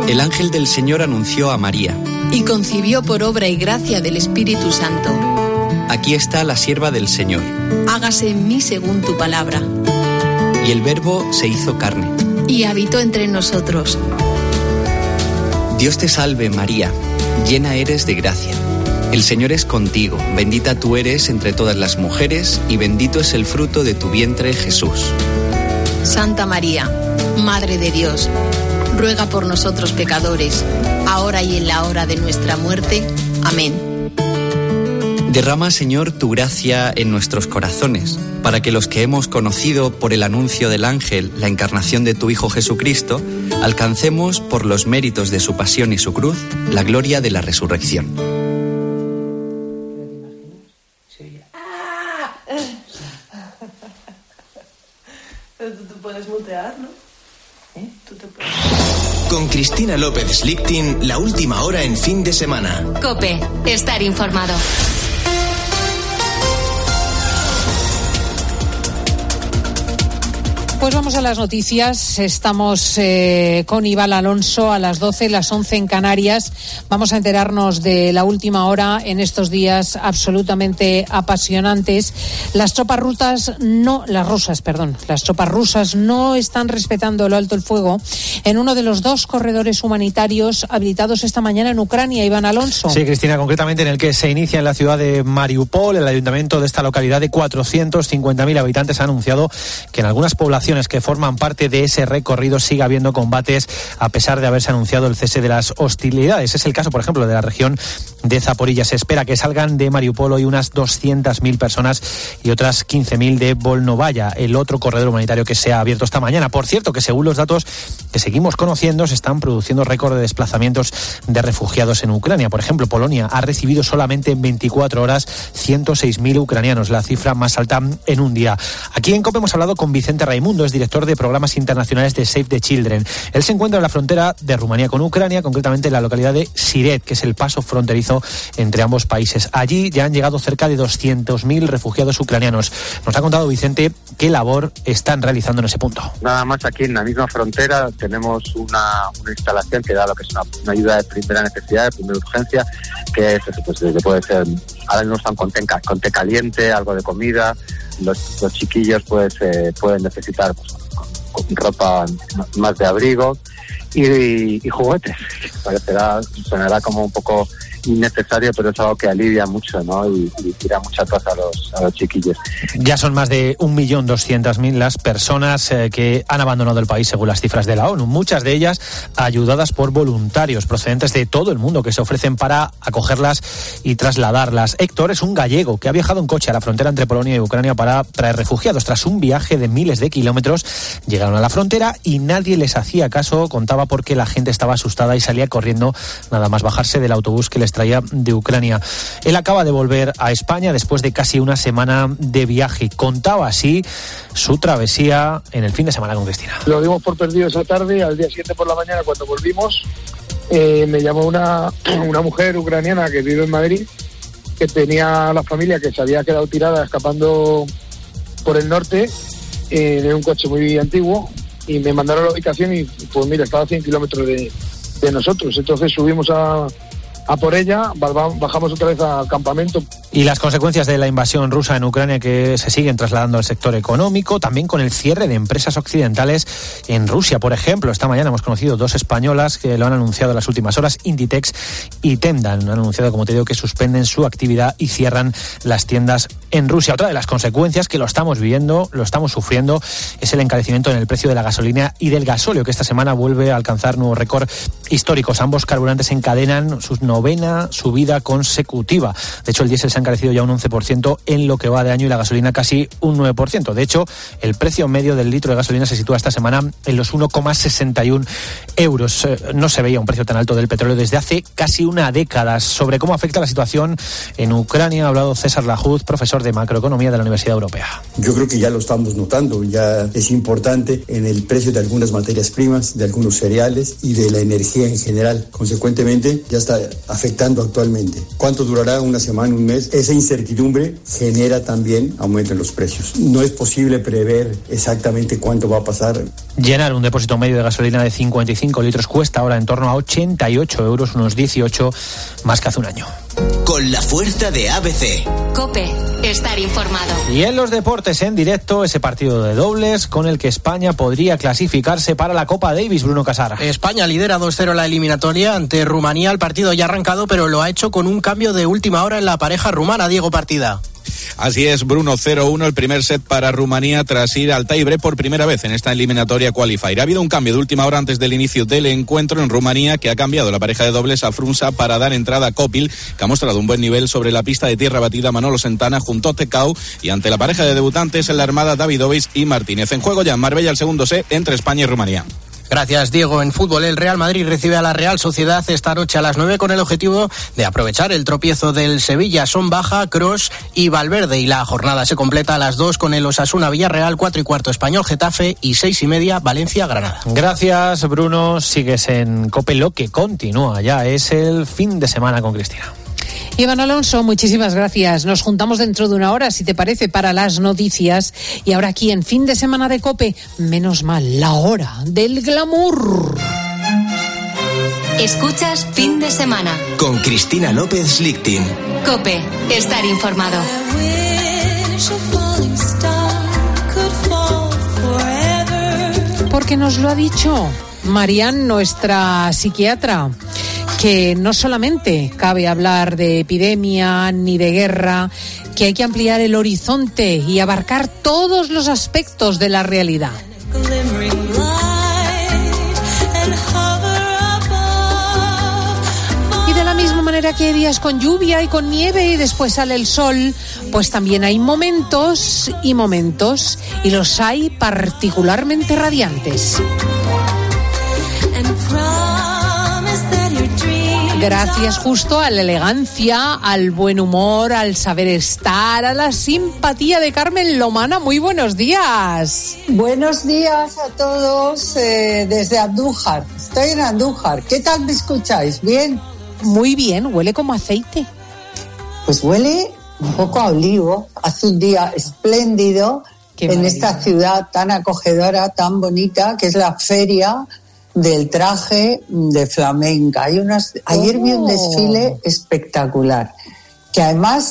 El ángel del Señor anunció a María. Y concibió por obra y gracia del Espíritu Santo. Aquí está la sierva del Señor. Hágase en mí según tu palabra. Y el Verbo se hizo carne. Y habitó entre nosotros. Dios te salve, María, llena eres de gracia. El Señor es contigo, bendita tú eres entre todas las mujeres, y bendito es el fruto de tu vientre, Jesús. Santa María, Madre de Dios, ruega por nosotros pecadores, ahora y en la hora de nuestra muerte. Amén. Derrama, Señor, tu gracia en nuestros corazones, para que los que hemos conocido por el anuncio del ángel la encarnación de tu Hijo Jesucristo, alcancemos, por los méritos de su pasión y su cruz, la gloria de la resurrección. Tú puedes mutear, ¿no? Tú te puedes... Con Cristina López Slichting, la última hora en fin de semana. COPE, estar informado. Pues vamos a las noticias. Estamos con Iván Alonso a las 12, las 11 en Canarias. Vamos a enterarnos de la última hora en estos días absolutamente apasionantes. Las tropas rusas no están respetando el alto el fuego en uno de los 2 corredores humanitarios habilitados esta mañana en Ucrania. Iván Alonso. Sí, Cristina, concretamente en el que se inicia en la ciudad de Mariupol. El ayuntamiento de esta localidad de 450.000 habitantes ha anunciado que en algunas poblaciones que forman parte de ese recorrido sigue habiendo combates a pesar de haberse anunciado el cese de las hostilidades. Es el caso, por ejemplo, de la región de Zaporilla. Se espera que salgan de Mariupol hoy unas 200.000 personas y otras 15.000 de Volnovaya, el otro corredor humanitario que se ha abierto esta mañana. Por cierto, que según los datos que seguimos conociendo, se están produciendo récord de desplazamientos de refugiados en Ucrania. Por ejemplo, Polonia ha recibido solamente en 24 horas 106.000 ucranianos, la cifra más alta en un día. Aquí en COPE hemos hablado con Vicente Raimundo, es director de programas internacionales de Save the Children. Él se encuentra en la frontera de Rumanía con Ucrania, concretamente en la localidad de Siret, que es el paso fronterizo entre ambos países. Allí ya han llegado cerca de 200.000 refugiados ucranianos. Nos ha contado Vicente qué labor están realizando en ese punto. Nada más aquí en la misma frontera tenemos una instalación que da lo que es una ayuda de primera necesidad, de primera urgencia, que es eso, pues puede ser, ahora mismo están con té caliente, algo de comida. Los chiquillos pues pueden necesitar pues, con ropa más de abrigo y juguetes. Sonará como un poco innecesario, pero es algo que alivia mucho, ¿no? Y tira mucha paz a los chiquillos. Ya son más de 1.200.000 las personas que han abandonado el país según las cifras de la ONU, muchas de ellas ayudadas por voluntarios procedentes de todo el mundo que se ofrecen para acogerlas y trasladarlas. Héctor es un gallego que ha viajado en coche a la frontera entre Polonia y Ucrania para traer refugiados. Tras un viaje de miles de kilómetros, llegaron a la frontera y nadie les hacía caso, contaba, porque la gente estaba asustada y salía corriendo nada más bajarse del autobús que les traía de Ucrania. Él acaba de volver a España después de casi una semana de viaje. Contaba así su travesía en el fin de semana con Cristina. Lo dimos por perdido esa tarde. Al día siguiente por la mañana, cuando volvimos, me llamó una mujer ucraniana que vive en Madrid, que tenía la familia que se había quedado tirada escapando por el norte en un coche muy antiguo, y me mandaron a la ubicación y pues mira, estaba a 100 kilómetros de nosotros. Entonces subimos a por ella, bajamos otra vez al campamento. Y las consecuencias de la invasión rusa en Ucrania que se siguen trasladando al sector económico, también con el cierre de empresas occidentales en Rusia. Por ejemplo, esta mañana hemos conocido 2 españolas que lo han anunciado en las últimas horas, Inditex y Tendan. Han anunciado, como te digo, que suspenden su actividad y cierran las tiendas en Rusia. Otra de las consecuencias que lo estamos viviendo, lo estamos sufriendo, es el encarecimiento en el precio de la gasolina y del gasóleo, que esta semana vuelve a alcanzar nuevos récords históricos. Ambos carburantes encadenan sus 9ª subida consecutiva. De hecho, el diésel se ha encarecido ya un 11% en lo que va de año y la gasolina casi un 9%. De hecho, el precio medio del litro de gasolina se sitúa esta semana en los 1,61 euros. No se veía un precio tan alto del petróleo desde hace casi una década. Sobre cómo afecta la situación en Ucrania ha hablado César Lajuz, profesor de macroeconomía de la Universidad Europea. Yo creo que ya lo estamos notando, ya es importante en el precio de algunas materias primas, de algunos cereales y de la energía en general. Consecuentemente, ya está afectando actualmente. ¿Cuánto durará? ¿Una semana, un mes? Entonces, esa incertidumbre genera también aumento en los precios. No es posible prever exactamente cuánto va a pasar. Llenar un depósito medio de gasolina de 55 litros cuesta ahora en torno a 88 euros, unos 18 más que hace un año. Con la fuerza de ABC. COPE, estar informado. Y en los deportes en directo, ese partido de dobles con el que España podría clasificarse para la Copa Davis, Bruno Casar. España lidera 2-0 la eliminatoria ante Rumanía. El partido ya ha arrancado, pero lo ha hecho con un cambio de última hora en la pareja rumana, Diego Partida. Así es, Bruno, 0-1 el primer set para Rumanía tras ir al tie-break por primera vez en esta eliminatoria qualifier. Ha habido un cambio de última hora antes del inicio del encuentro en Rumanía, que ha cambiado la pareja de dobles a Frunza para dar entrada a Copil, que ha mostrado un buen nivel sobre la pista de tierra batida. Manolo Santana junto a Tecau, y ante la pareja de debutantes en la Armada, Davidovich y Martínez. En juego ya en Marbella el segundo set entre España y Rumanía. Gracias, Diego. En fútbol, el Real Madrid recibe a la Real Sociedad esta noche a las 9 con el objetivo de aprovechar el tropiezo del Sevilla. Son baja Kroos y Valverde, y la jornada se completa a las 2 con el Osasuna Villarreal, 4:15 Español Getafe y 6:30 Valencia Granada. Gracias, Bruno. Sigues en COPE, lo que continúa ya es el fin de semana con Cristina. Iván Alonso, muchísimas gracias. Nos juntamos dentro de una hora, si te parece, para las noticias. Y ahora aquí en Fin de Semana de COPE, menos mal, la hora del glamour. Escuchas Fin de Semana con Cristina López Lichtin. COPE, estar informado. Porque nos lo ha dicho Marian, nuestra psiquiatra, que no solamente cabe hablar de epidemia ni de guerra, que hay que ampliar el horizonte y abarcar todos los aspectos de la realidad. Y de la misma manera que hay días con lluvia y con nieve y después sale el sol, pues también hay momentos y momentos, y los hay particularmente radiantes. Gracias justo a la elegancia, al buen humor, al saber estar, a la simpatía de Carmen Lomana. Muy buenos días. Buenos días a todos desde Andújar. Estoy en Andújar. ¿Qué tal me escucháis? ¿Bien? Muy bien. ¿Huele como aceite? Pues huele un poco a olivo. Hace un día espléndido en esta ciudad tan acogedora, tan bonita, que es la feria del traje de flamenca. Ayer vi un desfile espectacular, que además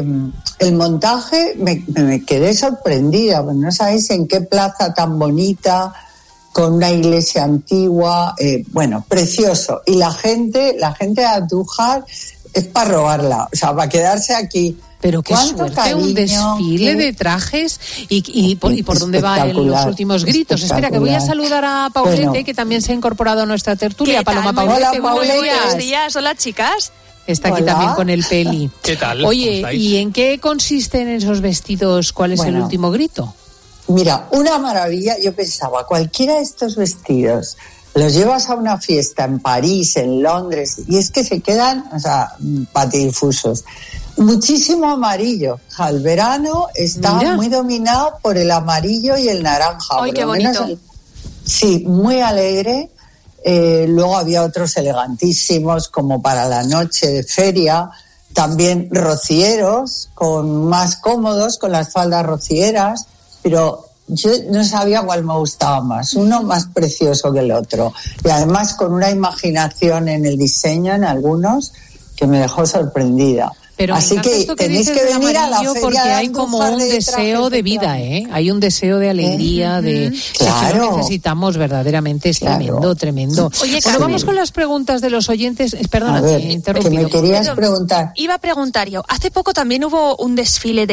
el montaje me quedé sorprendida, porque no sabéis en qué plaza tan bonita, con una iglesia antigua, precioso. Y la gente de Andújar es para robarla, o sea, para quedarse aquí. Pero qué suerte, cariño, un desfile de trajes y por dónde van los últimos gritos. Espera, que voy a saludar a Paulete, que también se ha incorporado a nuestra tertulia. Paloma Paulete, buenos días. Hola, chicas. Está aquí también con el peli. ¿Qué tal? Oye, ¿y en qué consisten esos vestidos? ¿Cuál es el último grito? Mira, una maravilla. Yo pensaba, cualquiera de estos vestidos los llevas a una fiesta en París, en Londres, y es que se quedan, patidifusos. Muchísimo amarillo. El verano está muy dominado por el amarillo y el naranja. ¡Ay, qué bonito! Sí, muy alegre. Luego había otros elegantísimos, como para la noche de feria. También rocieros, más cómodos, con las faldas rocieras. Pero yo no sabía cuál me gustaba más. Uno más precioso que el otro. Y además con una imaginación en el diseño, en algunos, que me dejó sorprendida. Pero así que tenéis que venir a la feria, porque hay como un deseo de vida, Hay un deseo de alegría, de claro. Que lo necesitamos verdaderamente, es tremendo. Oye, bueno, vamos con las preguntas de los oyentes. Perdona, te he interrumpido. ¿Qué me querías preguntar? Iba a preguntar yo. Hace poco también hubo un desfile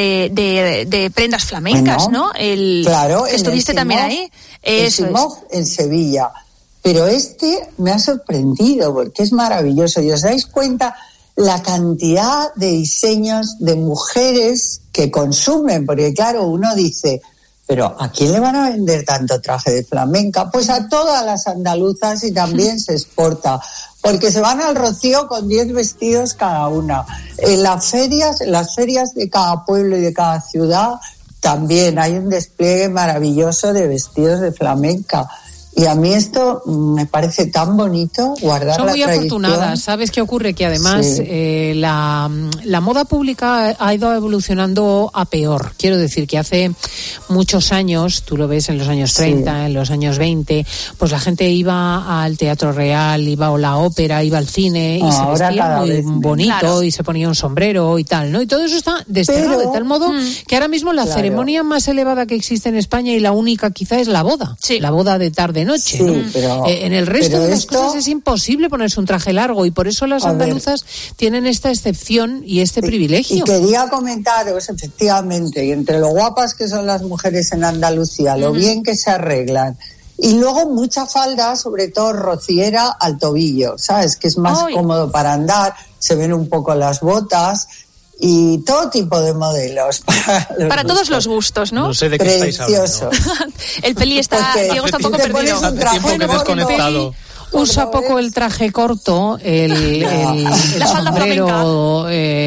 de prendas flamencas, ¿no? Claro. ¿Estuviste también ahí? En Sevilla. Pero me ha sorprendido porque es maravilloso. ¿Y os dais cuenta la cantidad de diseños de mujeres que consumen? Porque claro, uno dice, pero ¿a quién le van a vender tanto traje de flamenca? Pues a todas las andaluzas, y también se exporta, porque se van al Rocío con 10 vestidos cada una. En las ferias de cada pueblo y de cada ciudad también hay un despliegue maravilloso de vestidos de flamenca. Y a mí esto me parece tan bonito, guardar Son la muy tradición. afortunadas. ¿Sabes qué ocurre? Que además Sí. La moda pública ha ido evolucionando a peor. Quiero decir que hace muchos años, tú lo ves en los años 30, en los años 20, pues la gente iba al Teatro Real, iba a la ópera, iba al cine y se vestía muy bonito y se ponía un sombrero y tal, ¿no? Y todo eso está desterrado de tal modo que ahora mismo la ceremonia más elevada que existe en España y la única quizá es la boda. La boda de tarde-noche. Sí, ¿no? pero- En el resto pero de las esto- cosas es imposible ponerse un traje largo y por eso las A ver. andaluzas tienen esta excepción y este privilegio. Y quería comentaros, efectivamente, y entre lo guapas que son las mujeres en Andalucía, lo bien que se arreglan. Y luego mucha falda, sobre todo rociera al tobillo, ¿sabes? Que es más cómodo para andar, se ven un poco las botas y todo tipo de modelos. Para todos los gustos, ¿no? No sé de qué estáis hablando. Precioso. El peli está, Porque Diego está un poco te pones perdido. un traje Tiempo que corto, desconectado. Usa poco el traje corto, el La falda sombrero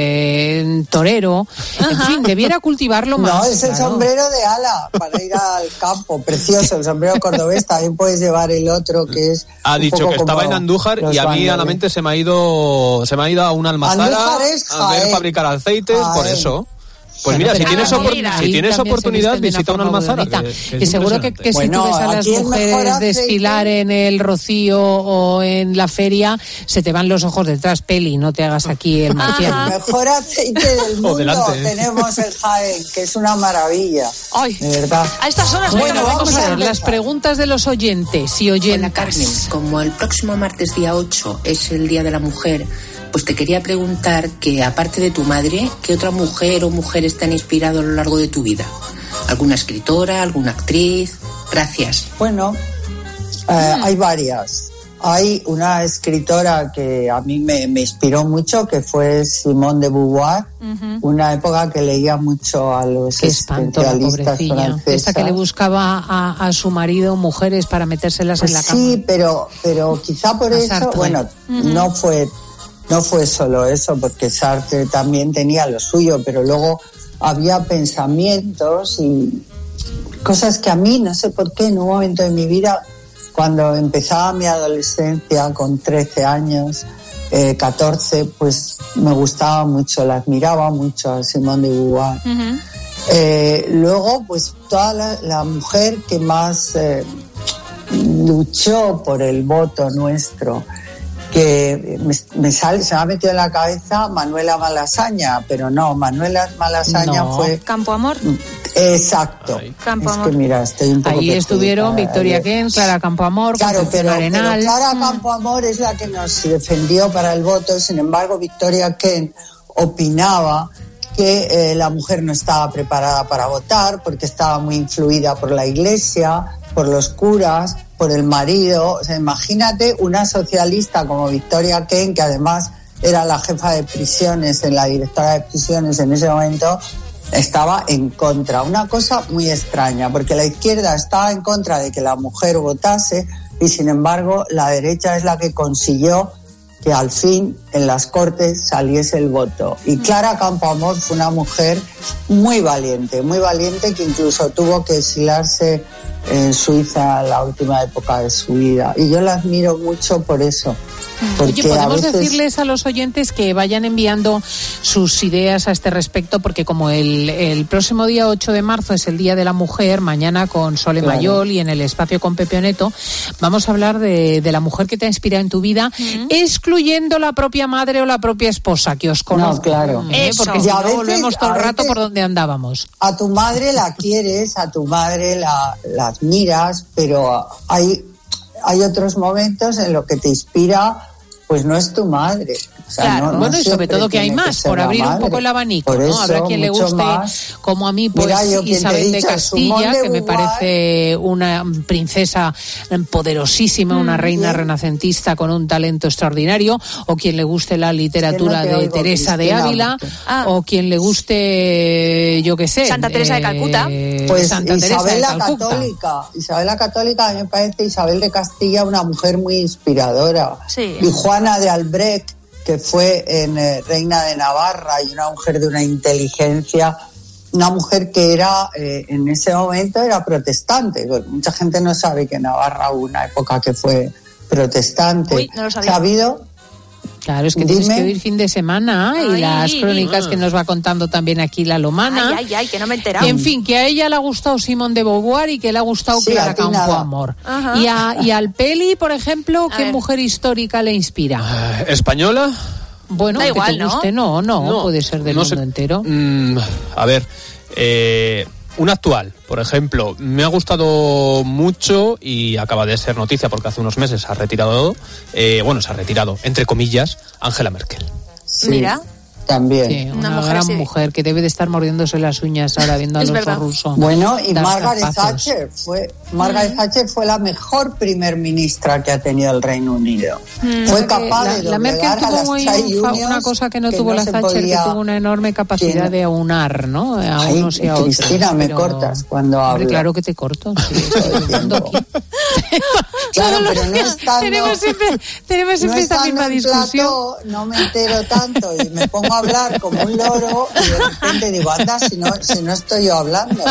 torero. En fin, debiera cultivarlo más. No, es el sombrero de ala para ir al campo, precioso, el sombrero cordobés. También puedes llevar el otro que es. Ha un dicho poco que estaba como en Andújar los y a mí a la bandoles. mente se me ha ido a una almazara Andújar es a ver Jaén. fabricar aceites, por Jaén. eso. Pues Bueno, mira, si pero tienes, ahí si tienes también se oportunidad, visten de visita una forma almazara. bonita. Que Que es seguro que si Bueno, tú ves a las aquí el mejor mujeres aceite- desfilar en el Rocío o en la feria, se te van los ojos detrás, Peli, no te hagas aquí el marciano. El mejor aceite del mundo delante, ¿eh? tenemos el Jaén, que es una maravilla. De verdad. A estas horas Bueno, vamos a ver empezar. las preguntas de los oyentes y oyentas. Hola Carmen, como el próximo martes día 8 es el Día de la Mujer, pues te quería preguntar que aparte de tu madre, ¿qué otra mujer o mujeres te han inspirado a lo largo de tu vida? ¿Alguna escritora, alguna actriz? Gracias. Bueno, hay varias. Hay una escritora que a mí me inspiró mucho, que fue Simone de Beauvoir, una época que leía mucho a los Qué espanto, la especialistas pobrecilla. franceses. Esta que le buscaba a su marido mujeres para metérselas Pues en la cama. sí, pero quizá por A eso, Sartre. bueno, no fue solo eso, porque Sartre también tenía lo suyo, pero luego había pensamientos y cosas que a mí, no sé por qué, en un momento de mi vida, cuando empezaba mi adolescencia con 13 años, 14, pues me gustaba mucho, la admiraba mucho a Simone de Beauvoir. Luego, pues toda la mujer que más luchó por el voto nuestro, que se me ha metido en la cabeza Manuela Malasaña, pero no, Manuela Malasaña No. fue... Campo Amor. Exacto. Campo Es Amor. que mira, estoy un poco Ahí estuvieron perjudicada. Victoria Kent, Clara Campoamor, Claro, Concepción pero Arenal. Clara Campoamor es la que nos defendió para el voto. Sin embargo, Victoria Kent opinaba que la mujer no estaba preparada para votar porque estaba muy influida por la iglesia, por los curas, por el marido. O sea, imagínate una socialista como Victoria Kent, que además era la jefa de prisiones, la directora de prisiones en ese momento, estaba en contra. Una cosa muy extraña, porque la izquierda estaba en contra de que la mujer votase y sin embargo la derecha es la que consiguió que al fin en las Cortes saliese el voto. Y Clara Campoamor fue una mujer muy valiente, que incluso tuvo que exilarse en Suiza en la última época de su vida. Y yo la admiro mucho por eso. Oye, Porque podemos a veces... decirles a los oyentes que vayan enviando sus ideas a este respecto, porque como el próximo día 8 de marzo es el Día de la Mujer, mañana con Sole Claro. Mayol y en el espacio con Pepe Oneto, vamos a hablar de la mujer que te ha inspirado en tu vida, excluyendo la propia madre o la propia esposa, que os conozco. No, claro. Porque Y si a no, veces- volvemos todo a el rato veces- por donde andábamos. A tu madre la quieres, a tu madre la admiras, pero hay otros momentos en los que te inspira, pues no es tu madre. O sea, Claro, no bueno, y sobre siempre todo que hay tiene más, ser por la abrir un madre. poco el abanico, Por ¿no? eso, Habrá quien le mucho guste, más. como a mí, pues Mira, yo quien te he Isabel de dicho, Castilla, Simone de que me Beauvoir. parece una princesa poderosísima, una reina bien. renacentista con un talento extraordinario, o quien le guste la literatura te de oigo, Teresa de Cristina, Ávila, Ah. o quien le guste, yo qué sé, Santa Teresa de Calcuta. Pues Santa Teresa Isabel de la Calcuta. Católica. Isabel la Católica, a mí me parece Isabel de Castilla una mujer muy inspiradora. Sí. Y Juana de Albrecht, que fue en Reina de Navarra, y una mujer de una inteligencia una mujer que era, en ese momento era protestante. Mucha gente no sabe que Navarra hubo una época que fue protestante. Uy, no lo sabía. ¿Ha habido? Claro, es que tienes que oír fin de semana y las crónicas que nos va contando también aquí la Lomana. Ay, que no me he enterado. Y, en fin, que a ella le ha gustado Simone de Beauvoir y que le ha gustado Clara Campoamor. Y al Peli, por ejemplo, ¿qué mujer histórica le inspira? ¿Española? Bueno, da igual, te guste, ¿no? Puede ser del mundo entero. A ver, una actual, por ejemplo, me ha gustado mucho y acaba de ser noticia porque hace unos meses se ha retirado, entre comillas, Angela Merkel. Sí. Mira. También. Sí, una gran mujer que debe de estar mordiéndose las uñas ahora viendo a los rusos. Bueno, y Margaret Thatcher fue la mejor primer ministra que ha tenido el Reino Unido. Fue capaz de la Merkel tuvo una cosa que no tuvo la Thatcher, que tuvo una enorme capacidad de aunar, ¿no? A unos y a otros. Cristina, me cortas cuando hablo. Claro que te corto. Sí, estoy hablando aquí. Claro, pero no estando, tenemos siempre esta misma discusión. Plató, no me entero tanto y me pongo a hablar como un loro y de repente digo, anda, si no estoy yo hablando.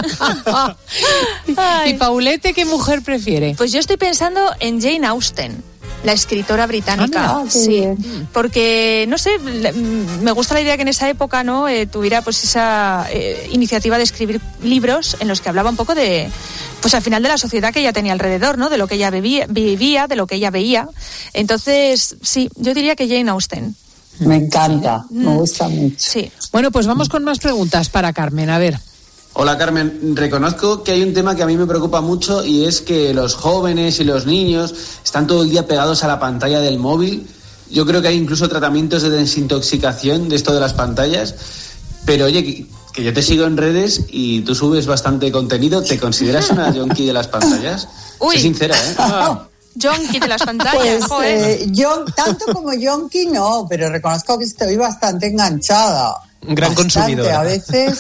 ¿Y Paulette qué mujer prefiere? Pues yo estoy pensando en Jane Austen, la escritora británica. Sí, porque no sé, me gusta la idea que en esa época, ¿no? Tuviera pues esa iniciativa de escribir libros en los que hablaba un poco de, pues al final, de la sociedad que ella tenía alrededor, ¿no? De lo que ella vivía, de lo que ella veía. Entonces, sí, yo diría que Jane Austen. Me encanta, me gusta mucho. Sí. Bueno, pues vamos con más preguntas para Carmen, a ver. Hola Carmen, reconozco que hay un tema que a mí me preocupa mucho y es que los jóvenes y los niños están todo el día pegados a la pantalla del móvil. Yo creo que hay incluso tratamientos de desintoxicación de esto de las pantallas, pero oye, que yo te sigo en redes y tú subes bastante contenido. ¿Te consideras una junkie de las pantallas? Uy. Sé sincera, ¿eh? Junkie de las pantallas. Pues yo, tanto como junkie no, pero reconozco que estoy bastante enganchada. Un gran consumidor. A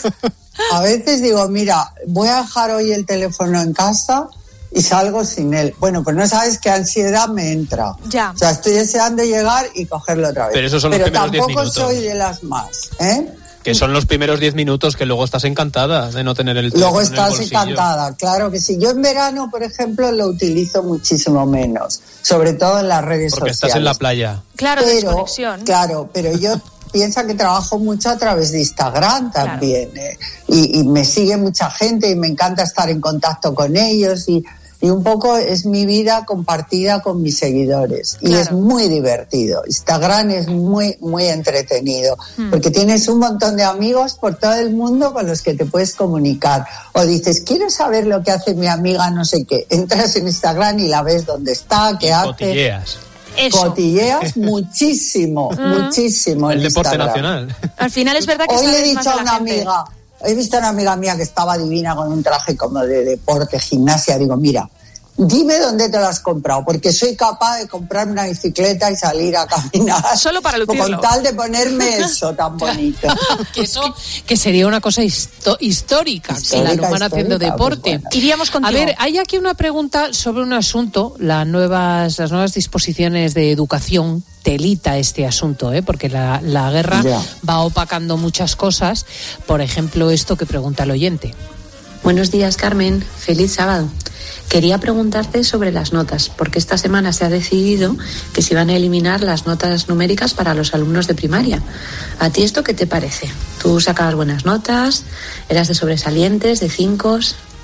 veces digo, mira, voy a dejar hoy el teléfono en casa y salgo sin él. Bueno, pues no sabes qué ansiedad me entra. Ya. O sea, estoy deseando llegar y cogerlo otra vez. Pero esos son los primeros 10 minutos. Tampoco soy de las más, ¿eh? Que son los primeros 10 minutos que luego estás encantada de no tener el teléfono. Luego estás encantada, claro que sí. Yo en verano, por ejemplo, lo utilizo muchísimo menos, sobre todo en las redes sociales. Porque estás en la playa. Claro, desconexión. Claro, pero yo pienso que trabajo mucho a través de Instagram también. Claro. Y me sigue mucha gente y me encanta estar en contacto con ellos y un poco es mi vida compartida con mis seguidores. Claro. Y es muy divertido. Instagram es muy, muy entretenido. Porque tienes un montón de amigos por todo el mundo con los que te puedes comunicar. O dices, quiero saber lo que hace mi amiga no sé qué. Entras en Instagram y la ves dónde está, qué hace. Cotilleas. Eso. Cotilleas muchísimo, muchísimo. El deporte Instagram. Nacional. Al final es verdad que hoy le he sabes dicho más a una amiga, he visto a una amiga mía que estaba divina con un traje como de deporte, gimnasia. Digo, mira, dime dónde te lo has comprado, porque soy capaz de comprarme una bicicleta y salir a caminar. Solo para lucirlo. Con tal de ponerme eso tan bonito. que sería una cosa histórica, la humana haciendo deporte. Pues bueno. Iríamos contigo. A ver, hay aquí una pregunta sobre un asunto, las nuevas disposiciones de educación. Telita este asunto, porque la guerra va opacando muchas cosas. Por ejemplo, esto que pregunta el oyente. Buenos días, Carmen. Feliz sábado. Quería preguntarte sobre las notas, porque esta semana se ha decidido que se van a eliminar las notas numéricas para los alumnos de primaria. ¿A ti esto qué te parece? ¿Tú sacabas buenas notas? ¿Eras de sobresalientes, de 5?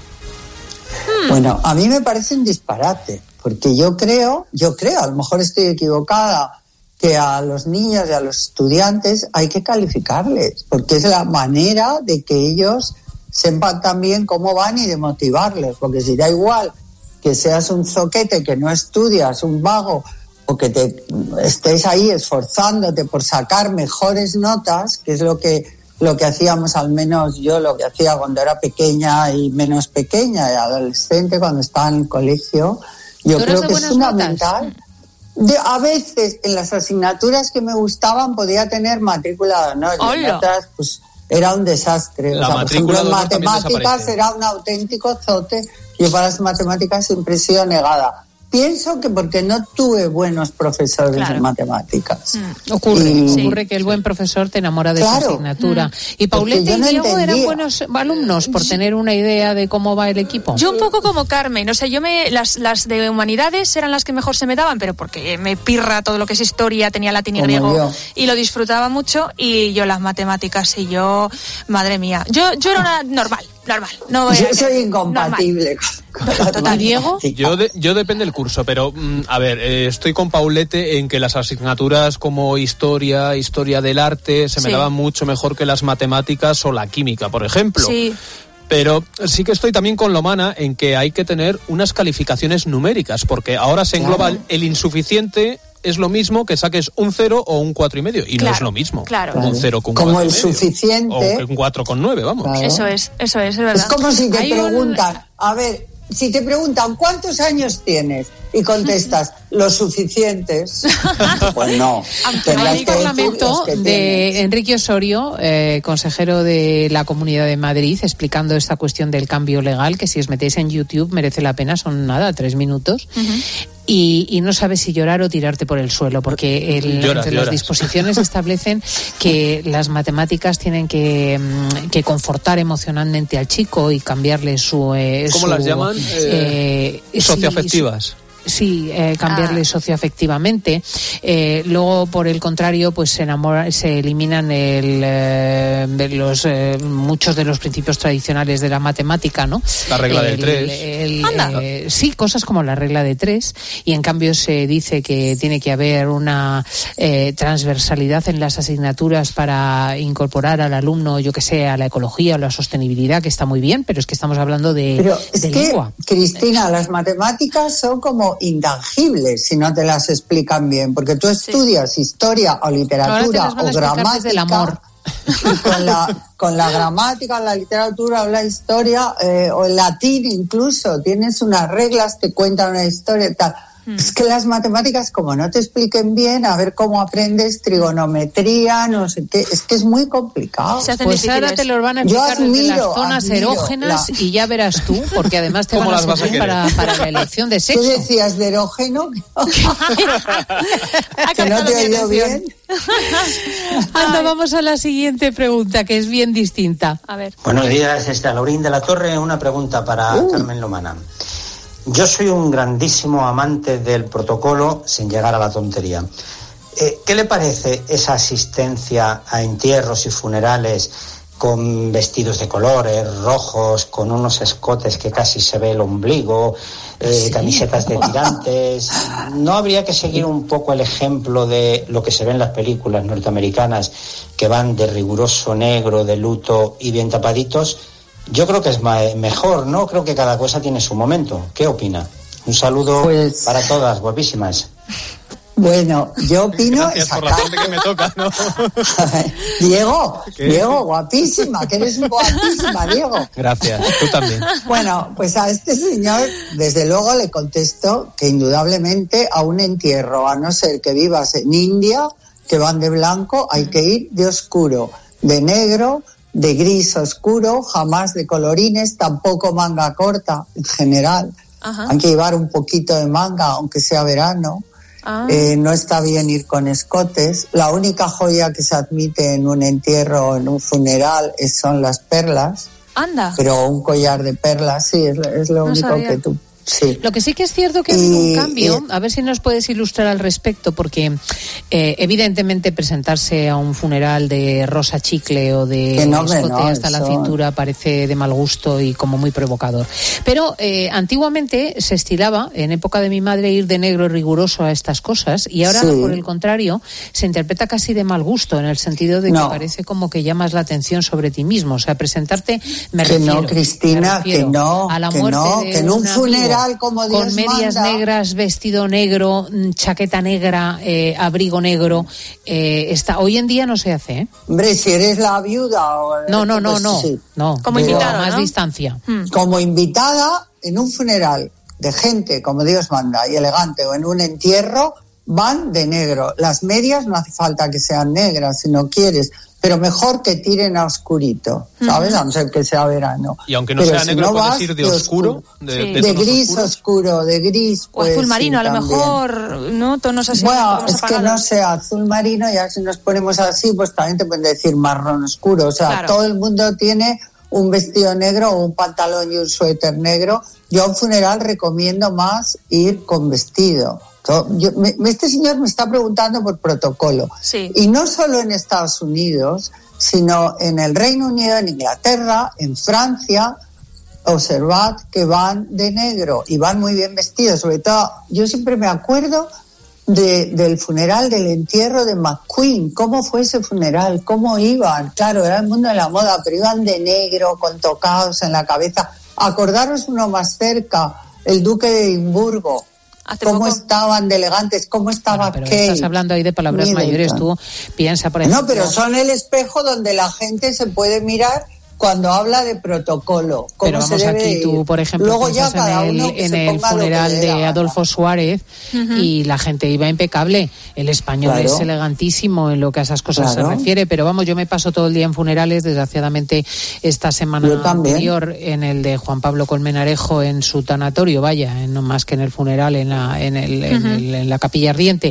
Bueno, a mí me parece un disparate, porque yo creo, a lo mejor estoy equivocada, que a los niños y a los estudiantes hay que calificarles, porque es la manera de que ellos sepan también cómo van y de motivarlos, porque si da igual que seas un zoquete, que no estudias, un vago, o que te estés ahí esforzándote por sacar mejores notas, que es lo que hacíamos, al menos yo lo que hacía cuando era pequeña y menos pequeña, y adolescente, cuando estaba en el colegio, yo creo que es fundamental. A veces en las asignaturas que me gustaban podía tener matrícula de honor, y en otras pues era un desastre. La por ejemplo, en matemáticas era un auténtico zote. Yo para las matemáticas siempre he sido negada. pienso que porque no tuve buenos profesores de matemáticas. Ocurre que el buen profesor te enamora de su asignatura. ¿Y Paulette y Diego eran buenos alumnos por tener una idea de cómo va el equipo? Yo un poco como Carmen, o sea, las de humanidades eran las que mejor se me daban, pero porque me pirra todo lo que es historia, tenía latín y griego y lo disfrutaba mucho, y yo las matemáticas y yo, madre mía, yo era una normal. No yo soy incompatible. Total. ¿Diego? Yo depende del curso, pero a ver, estoy con Paulette en que las asignaturas como historia del arte se me daban mucho mejor que las matemáticas o la química, por ejemplo. Sí. Pero sí que estoy también con Lomana en que hay que tener unas calificaciones numéricas, porque ahora se engloba el insuficiente. Es lo mismo que saques un 0 o un 4,5 y no es lo mismo. Un 0 con un 4,5. Como el suficiente. O un 4,9, vamos. Claro. Eso es verdad. Es como si te preguntan, a ver, si te preguntan ¿cuántos años tienes? Y contestas, los suficientes. Pues no. Hay un parlamento de Enrique Osorio, consejero de la Comunidad de Madrid, explicando esta cuestión del cambio legal, que si os metéis en YouTube merece la pena, son 3 minutos. Y no sabes si llorar o tirarte por el suelo, porque entre las disposiciones establecen que las matemáticas tienen que confortar emocionalmente al chico y cambiarle su... ¿Cómo las llaman? Socioafectivas. Sí, cambiarle socioafectivamente. Luego, por el contrario, pues se eliminan muchos de los principios tradicionales de la matemática, ¿no? La regla del 3. Sí, cosas como la regla de 3, y en cambio se dice que tiene que haber una transversalidad en las asignaturas para incorporar al alumno, yo que sé, a la ecología o la sostenibilidad, que está muy bien, pero es que estamos hablando de lengua. Cristina, las matemáticas son como intangibles si no te las explican bien, porque tú estudias historia o literatura o gramática del amor. con la gramática, la literatura o la historia o el latín incluso, tienes unas reglas, te cuentan una historia y tal. Es que las matemáticas, como no te expliquen bien, a ver cómo aprendes trigonometría, no sé qué, es que es muy complicado. Pues ahora te lo van a explicar desde las zonas erógenas y ya verás tú, porque además te van a servir para la elección de sexo. ¿Qué decías de erógeno? ¿Que no te he oído bien? Anda, vamos a la siguiente pregunta, que es bien distinta. A ver. Buenos días, Laurín de la Torre. Una pregunta para Carmen Lomana. Yo soy un grandísimo amante del protocolo, sin llegar a la tontería. ¿Qué le parece esa asistencia a entierros y funerales con vestidos de colores, rojos, con unos escotes que casi se ve el ombligo, camisetas de tirantes? ¿No habría que seguir un poco el ejemplo de lo que se ve en las películas norteamericanas, que van de riguroso negro, de luto y bien tapaditos? Yo creo que es mejor, ¿no? Creo que cada cosa tiene su momento. ¿Qué opina? Un saludo para todas, guapísimas. Bueno, yo opino... Gracias por la parte que me toca, ¿no? Diego, guapísima, que eres guapísima, Diego. Gracias, tú también. Bueno, pues a este señor, desde luego, le contesto que indudablemente a un entierro, a no ser que vivas en India, que van de blanco, hay que ir de oscuro, de negro, de gris oscuro, jamás de colorines, tampoco manga corta en general. Hay que llevar un poquito de manga, aunque sea verano. No está bien ir con escotes. La única joya que se admite en un entierro o en un funeral son las perlas. Anda. Pero un collar de perlas, sí, es lo único que tú... Sí. Lo que sí que es cierto que ha habido un cambio, a ver si nos puedes ilustrar al respecto, porque evidentemente presentarse a un funeral de rosa chicle o de escote hasta la cintura parece de mal gusto y como muy provocador. Pero antiguamente se estilaba, en época de mi madre, ir de negro riguroso a estas cosas, y ahora, por el contrario, se interpreta casi de mal gusto, en el sentido de que parece como que llamas la atención sobre ti mismo. O sea, presentarte, no, Cristina, que no, a la muerte que en un funeral como Dios con medias negras, vestido negro, chaqueta negra, abrigo negro, hoy en día no se hace, ¿eh? Hombre, si eres la viuda o... No. Como invitada, más distancia. Como invitada en un funeral de gente como Dios manda y elegante, o en un entierro, van de negro. Las medias no hace falta que sean negras, si no quieres. pero mejor que tiren a oscurito, ¿sabes? A no ser que sea verano. Y aunque no pero sea negro, no puedes ir de oscuro, de gris oscuro, de gris. O azul marino, sí, a lo mejor, ¿no? Tonos así. Bueno, es que no sé, azul marino, ya si nos ponemos así, pues también te pueden decir marrón oscuro. O sea, claro, todo el mundo tiene un vestido negro o un pantalón y un suéter negro. Yo a un funeral recomiendo más ir con vestido. Este señor me está preguntando por protocolo. Sí. Y no solo en Estados Unidos, sino en el Reino Unido, en Inglaterra, en Francia. Observad que van de negro y van muy bien vestidos. Sobre todo, yo siempre me acuerdo del funeral, del entierro de McQueen. ¿Cómo fue ese funeral? ¿Cómo iban? Claro, era el mundo de la moda, pero iban de negro, con tocados en la cabeza. Acordaros uno más cerca, el duque de Edimburgo. ¿Cómo estaban de elegantes? ¿Cómo estaba Kate? Estás hablando ahí de palabras mayores. Tú piensa, por ejemplo... No, pero son el espejo donde la gente se puede mirar cuando habla de protocolo. ¿Cómo pero vamos se debe aquí, tú, por ejemplo, luego ya en el funeral de Adolfo Suárez y la gente iba impecable. El español es elegantísimo en lo que a esas cosas se refiere, pero vamos, yo me paso todo el día en funerales, desgraciadamente esta semana anterior en el de Juan Pablo Colmenarejo en su tanatorio, no más que en el funeral, en la Capilla Ardiente,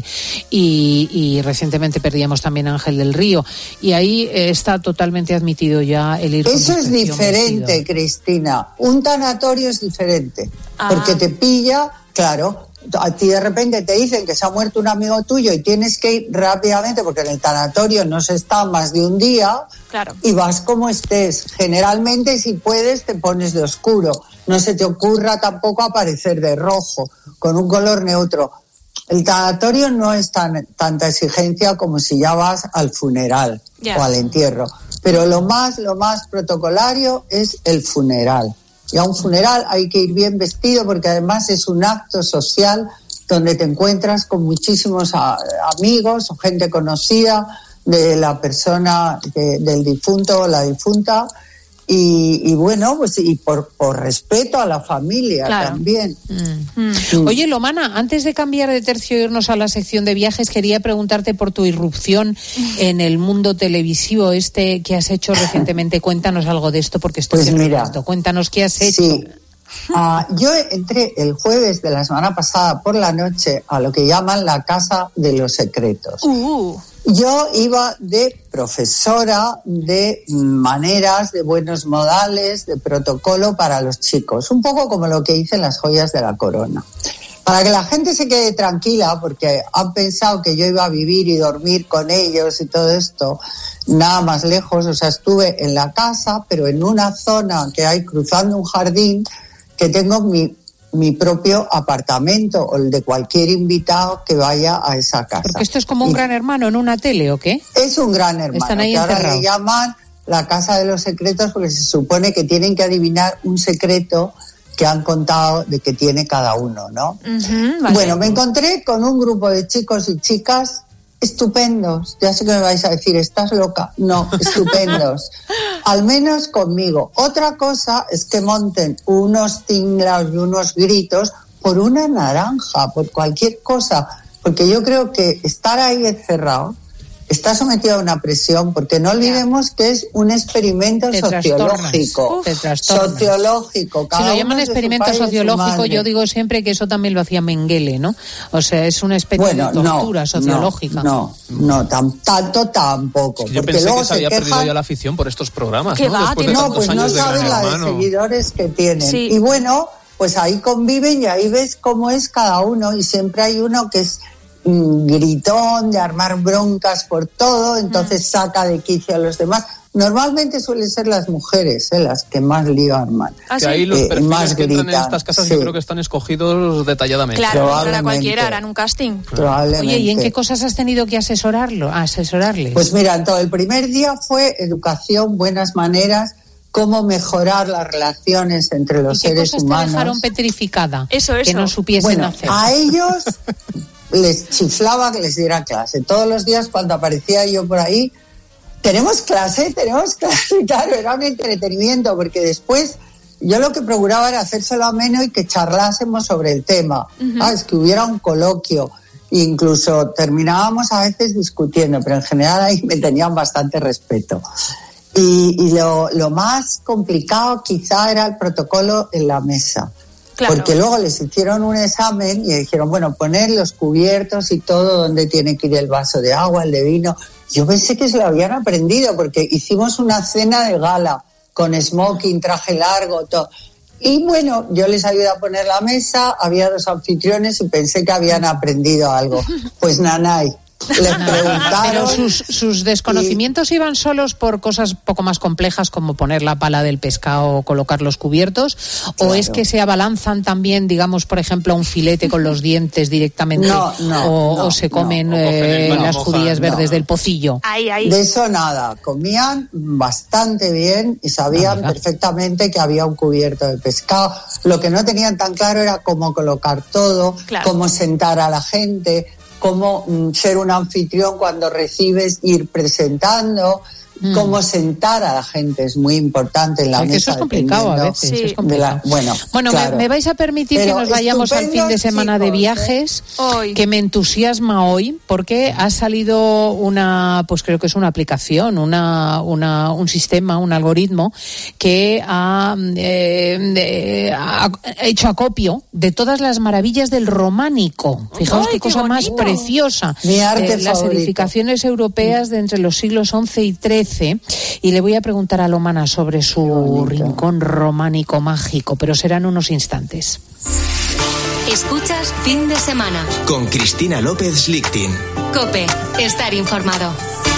y recientemente perdíamos también a Ángel del Río, y ahí está totalmente admitido ya el ir. Eso es diferente, vestido. Cristina. Un tanatorio es diferente, porque te pilla, claro, a ti de repente te dicen que se ha muerto un amigo tuyo y tienes que ir rápidamente, porque en el tanatorio no se está más de un día, y vas como estés. Generalmente, si puedes, te pones de oscuro. No se te ocurra tampoco aparecer de rojo, con un color neutro. El tanatorio no es tanta exigencia como si ya vas al funeral o al entierro. Pero lo más protocolario es el funeral. Y a un funeral hay que ir bien vestido porque además es un acto social donde te encuentras con muchísimos amigos o gente conocida de la persona, del difunto o la difunta. Y bueno, pues y por respeto a la familia también. Oye, Lomana, antes de cambiar de tercio e irnos a la sección de viajes, quería preguntarte por tu irrupción en el mundo televisivo que has hecho recientemente. Cuéntanos algo de esto, porque estoy cuéntanos qué has hecho. Sí. Yo entré el jueves de la semana pasada por la noche a lo que llaman la Casa de los Secretos. Yo iba de profesora de maneras, de buenos modales, de protocolo para los chicos, un poco como lo que hice en Las Joyas de la Corona. Para que la gente se quede tranquila, porque han pensado que yo iba a vivir y dormir con ellos y todo esto, nada más lejos. O sea, estuve en la casa, pero en una zona que hay cruzando un jardín, que tengo mi propio apartamento o el de cualquier invitado que vaya a esa casa. Porque esto es como un Gran Hermano en una tele, ¿o qué? Es un Gran Hermano. Están ahí que ahora encerrados. le llaman la Casa de los Secretos porque se supone que tienen que adivinar un secreto que han contado de que tiene cada uno, ¿no? Bueno, me encontré con un grupo de chicos y chicas estupendos. Ya sé que me vais a decir, ¿estás loca? No, estupendos. Al menos conmigo. Otra cosa es que monten unos tinglados y unos gritos por una naranja, por cualquier cosa. Porque yo creo que estar ahí encerrado está sometido a una presión, porque no olvidemos que es un experimento sociológico. Sociológico. Si lo llaman experimento sociológico, yo digo siempre que eso también lo hacía Mengele, ¿no? O sea, es una especie de tortura sociológica. No, tanto tampoco. Yo pensé que se había perdido ya la afición por estos programas, ¿no? Pues no saben la de seguidores que tienen. Sí. Y bueno, pues ahí conviven y ahí ves cómo es cada uno, y siempre hay uno que es gritón, de armar broncas por todo, entonces saca de quicio a los demás. Normalmente suelen ser las mujeres las que más lío arman. Que ahí los perfiles que entran en estas casas yo creo que están escogidos detalladamente. Claro, no cualquiera, harán un casting. Probablemente. Oye, ¿y en qué cosas has tenido que asesorarles? Pues mira, todo el primer día fue educación, buenas maneras, cómo mejorar las relaciones entre los seres humanos. ¿Qué cosas te dejaron petrificada? Eso. Que no supiesen hacer. A ellos les chiflaba que les diera clase. Todos los días cuando aparecía yo por ahí, tenemos clase, claro, era un entretenimiento, porque después yo lo que procuraba era hacérselo ameno y que charlásemos sobre el tema, es que hubiera un coloquio. incluso terminábamos a veces discutiendo, pero en general ahí me tenían bastante respeto. Y lo más complicado quizá era el protocolo en la mesa. Claro. Porque luego les hicieron un examen y dijeron, bueno, poner los cubiertos y todo, donde tiene que ir el vaso de agua, el de vino. Yo pensé que se lo habían aprendido porque hicimos una cena de gala con smoking, traje largo, todo. Y bueno, yo les ayudé a poner la mesa, había 2 anfitriones y pensé que habían aprendido algo. Pues nanay. Les preguntaron. Pero sus desconocimientos iban solos por cosas poco más complejas como poner la pala del pescado o colocar los cubiertos, claro. ¿O es que se abalanzan también, digamos, por ejemplo, a un filete con los dientes directamente? O se comen las judías verdes del pocillo. De eso nada, comían bastante bien y sabían perfectamente que había un cubierto de pescado. Lo que no tenían tan claro era cómo colocar todo, cómo sentar a la gente, cómo ser un anfitrión cuando recibes, ir presentando, cómo sentar a la gente es muy importante en la mesa. Eso es complicado a veces. Sí. Es complicado. Bueno, claro. me vais a permitir que nos vayamos al fin de semana de viajes, que me entusiasma hoy, porque ha salido pues creo que es una aplicación, un sistema, un algoritmo que ha hecho acopio de todas las maravillas del románico. Fijaos qué cosa más preciosa. Mi arte las edificaciones europeas de entre los siglos XI y XIII. Y le voy a preguntar a Lomana sobre su rincón románico mágico, pero serán unos instantes. Escuchas Fin de Semana con Cristina López Lichtin. COPE, estar informado.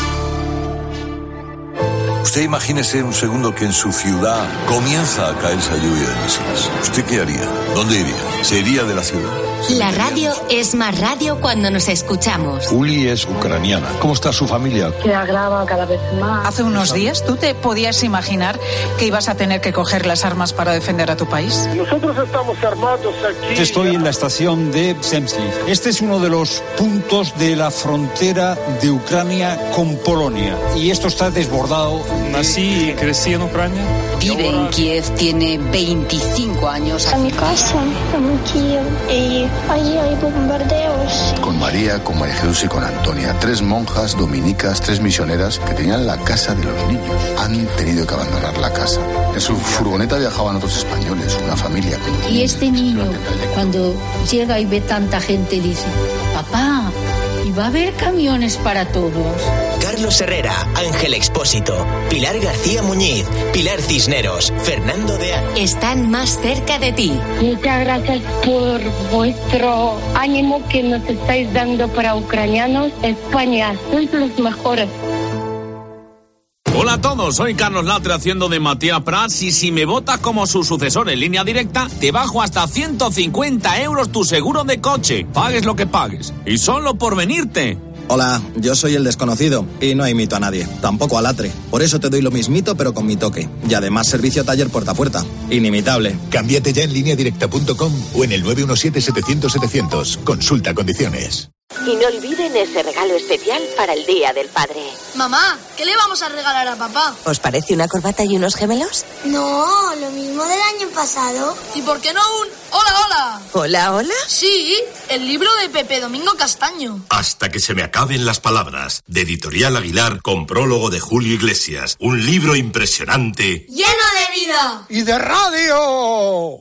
Usted imagínese un segundo que en su ciudad comienza a caer esa lluvia de misiles. ¿Usted qué haría? ¿Dónde iría? ¿Se iría de la ciudad? La radio es más radio cuando nos escuchamos. Uli es ucraniana. ¿Cómo está su familia? Que agrava cada vez más. Hace unos días, ¿tú te podías imaginar que ibas a tener que coger las armas para defender a tu país? Nosotros estamos armados aquí. Estoy en la estación de Zemsliv. Este es uno de los puntos de la frontera de Ucrania con Polonia. Y esto está desbordado. Nací y crecí en Ucrania. Vive en Kiev, tiene 25 años. A mi casa, en Kiev, y allí hay bombardeos. Con María, con María Jesús y con Antonia, 3 monjas dominicas, 3 misioneras que tenían la casa de los niños. Han tenido que abandonar la casa. En su furgoneta viajaban otros españoles, una familia. Y este niño, cuando llega y ve tanta gente, dice, papá, ¿y va a haber camiones para todos? Carlos Herrera, Ángel Expósito, Pilar García Muñiz, Pilar Cisneros, Fernando de Aro. Están más cerca de ti. Muchas gracias por vuestro ánimo que nos estáis dando para ucranianos. España, sois los mejores. Hola a todos, soy Carlos Latre haciendo de Matías Prats y si me votas como su sucesor en Línea Directa, te bajo hasta 150 euros tu seguro de coche, pagues lo que pagues, y solo por venirte. Hola, yo soy el desconocido y no imito a nadie, tampoco a Latre. Por eso te doy lo mismito pero con mi toque. Y además servicio taller puerta a puerta. Inimitable. Cámbiate ya en lineadirecta.com o en el 917-700-700. Consulta condiciones. Y no olviden ese regalo especial para el Día del Padre. Mamá, ¿qué le vamos a regalar a papá? ¿Os parece una corbata y unos gemelos? No, lo mismo del año pasado. ¿Y por qué no un hola, hola? ¿Hola, hola? Sí, el libro de Pepe Domingo Castaño. Hasta que se me acaben las palabras, de Editorial Aguilar, con prólogo de Julio Iglesias. Un libro impresionante. ¡Lleno de vida! ¡Y de radio!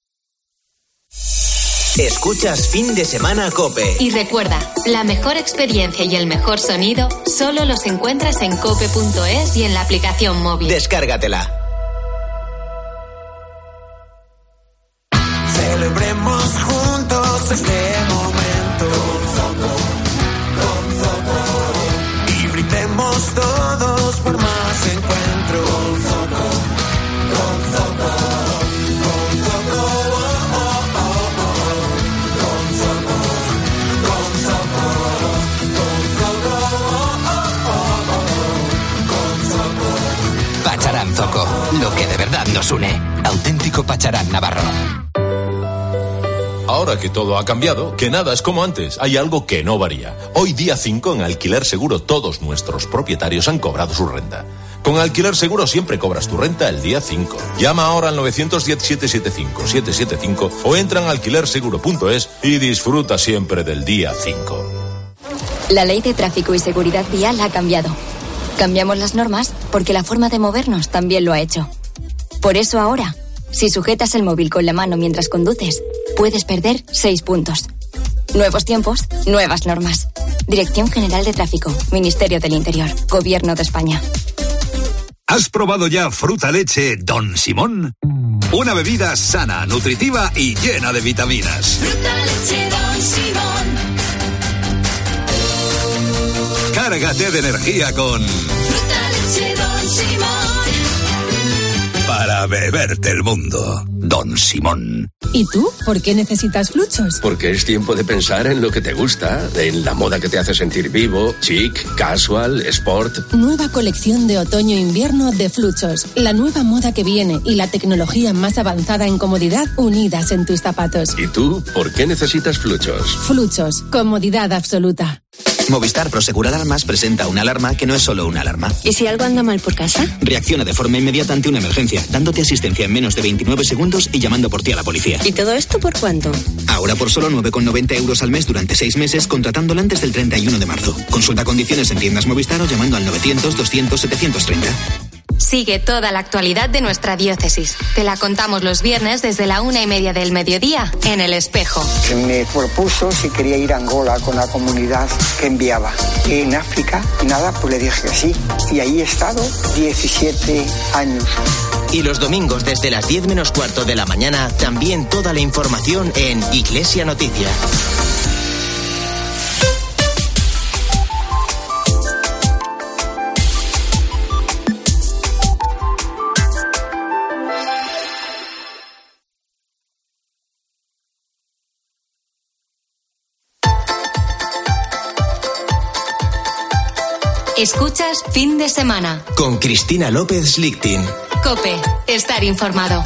Escuchas Fin de Semana COPE. Y recuerda, la mejor experiencia y el mejor sonido solo los encuentras en cope.es y en la aplicación móvil. Descárgatela. Celebremos juntos este momento. Y brindemos todos por más encuentros. Pacharán Zoco, lo que de verdad nos une. Auténtico Pacharán Navarro. Ahora que todo ha cambiado, que nada es como antes, hay algo que no varía. Hoy día 5 en Alquiler Seguro todos nuestros propietarios han cobrado su renta. Con Alquiler Seguro siempre cobras tu renta el día 5. Llama ahora al 910-775-775 o entra en alquilerseguro.es y disfruta siempre del día 5. La Ley de Tráfico y Seguridad Vial ha cambiado. Cambiamos las normas porque la forma de movernos también lo ha hecho. Por eso ahora, si sujetas el móvil con la mano mientras conduces, puedes perder 6 puntos. Nuevos tiempos, nuevas normas. Dirección General de Tráfico, Ministerio del Interior, Gobierno de España. ¿Has probado ya Fruta Leche Don Simón? Una bebida sana, nutritiva y llena de vitaminas. Fruta Leche Don Simón. Cárgate de energía con Fruta Leche Don Simón. Para beberte el mundo, Don Simón. ¿Y tú? ¿Por qué necesitas Fluchos? Porque es tiempo de pensar en lo que te gusta, en la moda que te hace sentir vivo, chic, casual, sport. Nueva colección de otoño-invierno de Fluchos. La nueva moda que viene y la tecnología más avanzada en comodidad unidas en tus zapatos. ¿Y tú? ¿Por qué necesitas Fluchos? Fluchos. Comodidad absoluta. Movistar Prosegur Alarmas presenta una alarma que no es solo una alarma. ¿Y si algo anda mal por casa? Reacciona de forma inmediata ante una emergencia, dándote asistencia en menos de 29 segundos y llamando por ti a la policía. ¿Y todo esto por cuánto? Ahora por solo 9,90 euros al mes durante 6 meses, contratándola antes del 31 de marzo. Consulta condiciones en tiendas Movistar o llamando al 900-200-730. Sigue toda la actualidad de nuestra diócesis. Te la contamos los viernes desde la 1:30 del mediodía en El Espejo. Se me propuso si quería ir a Angola con la comunidad que enviaba. En África, nada, pues le dije que sí. Y ahí he estado 17 años. Y los domingos desde las 10 menos cuarto de la mañana, también toda la información en Iglesia Noticia. Escuchas Fin de Semana. Con Cristina López Lichtin. COPE. Estar informado.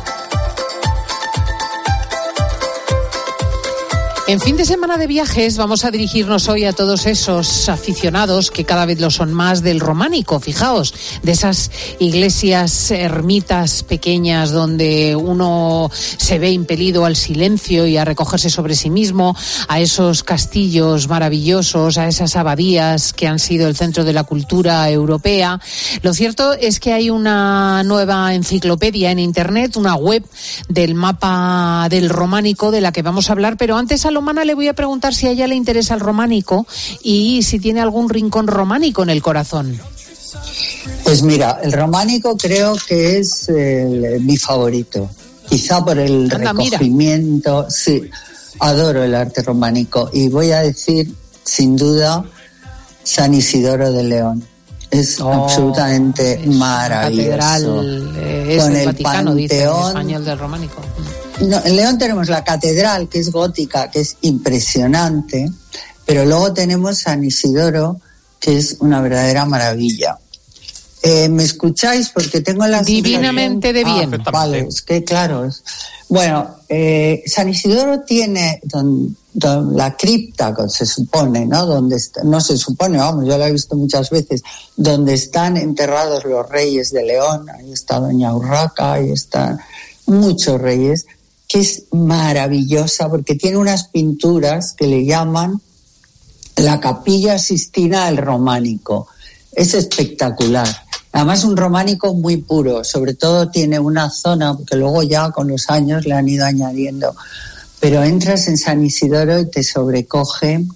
En Fin de Semana de Viajes vamos a dirigirnos hoy a todos esos aficionados, que cada vez lo son más, del románico. Fijaos, de esas iglesias, ermitas pequeñas donde uno se ve impelido al silencio y a recogerse sobre sí mismo, a esos castillos maravillosos, a esas abadías que han sido el centro de la cultura europea. Lo cierto es que hay una nueva enciclopedia en Internet, una web del mapa del románico de la que vamos a hablar, pero antes a Lomana le voy a preguntar si a ella le interesa el románico y si tiene algún rincón románico en el corazón. Pues mira, el románico creo que es mi favorito, quizá por el recogimiento. Mira. Sí, adoro el arte románico y voy a decir sin duda San Isidoro de León. Es absolutamente maravilloso. Catedral es con el Vaticano, Panteón, dice en español del románico. No, en León tenemos la catedral, que es gótica, que es impresionante, pero luego tenemos San Isidoro, que es una verdadera maravilla. ¿Me escucháis? Porque tengo la divinamente de bien. Vale, es que claro. Bueno, San Isidoro tiene la cripta, se supone, ¿no? Donde no se supone, vamos, yo la he visto muchas veces, donde están enterrados los reyes de León. Ahí está Doña Urraca, ahí están muchos reyes, que es maravillosa porque tiene unas pinturas que le llaman la Capilla Sistina del Románico. Es espectacular. Además, un románico muy puro. Sobre todo tiene una zona, porque luego ya con los años le han ido añadiendo. Pero entras en San Isidoro y te sobrecoge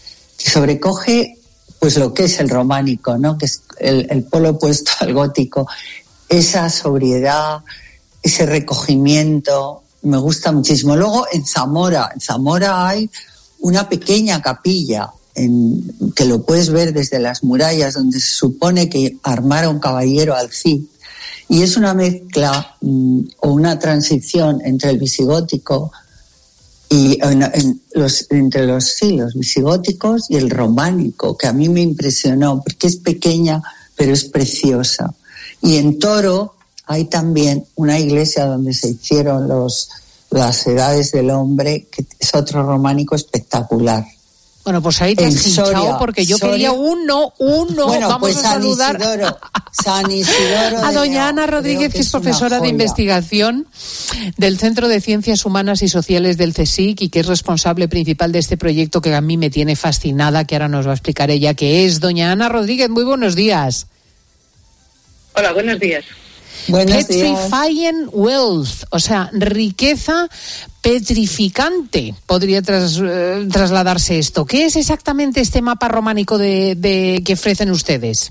pues lo que es el románico, ¿no? Que es el polo opuesto al gótico. Esa sobriedad, ese recogimiento, me gusta muchísimo. Luego en Zamora hay una pequeña capilla que lo puedes ver desde las murallas, donde se supone que armara un caballero al Cid, y es una mezcla o una transición entre el visigótico y entre los visigóticos y el románico, que a mí me impresionó porque es pequeña pero es preciosa. Y en Toro hay también una iglesia donde se hicieron las edades del hombre, que es otro románico espectacular. Bueno, pues ahí te has hinchado porque yo quería uno. Bueno, vamos pues a saludar San Isidoro a doña Ana Rodríguez, que es profesora de investigación del Centro de Ciencias Humanas y Sociales del CSIC y que es responsable principal de este proyecto que a mí me tiene fascinada, que ahora nos va a explicar ella qué es. Doña Ana Rodríguez, muy buenos días. Hola, buenos días. Petrifying wealth, o sea, riqueza petrificante, podría trasladarse esto. ¿Qué es exactamente este mapa románico de que ofrecen ustedes?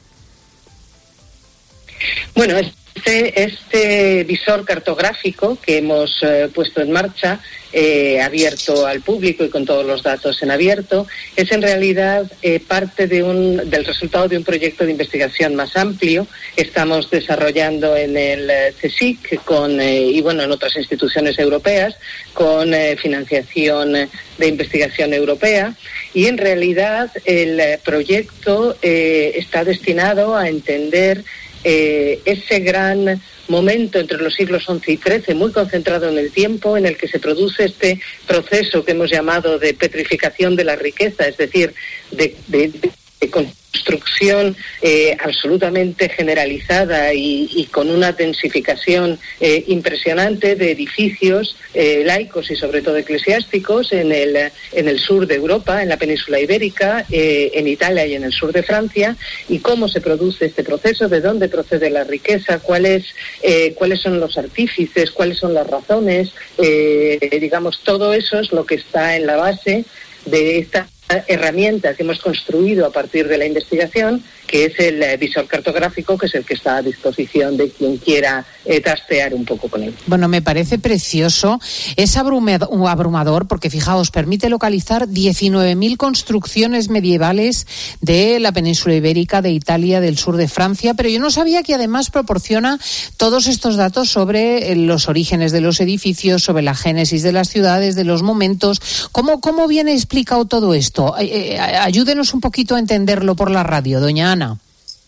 Bueno, este visor cartográfico que hemos puesto en marcha, abierto al público y con todos los datos en abierto, es en realidad parte del resultado de un proyecto de investigación más amplio. Estamos desarrollando en el CSIC y en otras instituciones europeas con financiación de investigación europea, y en realidad el proyecto está destinado a entender ese gran momento entre los siglos XI y XIII, muy concentrado en el tiempo, en el que se produce este proceso que hemos llamado de petrificación de la riqueza, es decir, de construcción absolutamente generalizada y con una densificación impresionante de edificios laicos y sobre todo eclesiásticos en el sur de Europa, en la península ibérica, en Italia y en el sur de Francia, y cómo se produce este proceso, de dónde procede la riqueza, cuáles son los artífices, cuáles son las razones, todo eso es lo que está en la base de esta herramienta que hemos construido a partir de la investigación, que es el visor cartográfico, que es el que está a disposición de quien quiera trastear un poco con él. Bueno, me parece precioso. Es abrumador porque, fijaos, permite localizar 19.000 construcciones medievales de la península ibérica, de Italia, del sur de Francia, pero yo no sabía que además proporciona todos estos datos sobre los orígenes de los edificios, sobre la génesis de las ciudades, de los momentos. ¿Cómo viene explicado todo esto? Ayúdenos un poquito a entenderlo por la radio, doña Ana.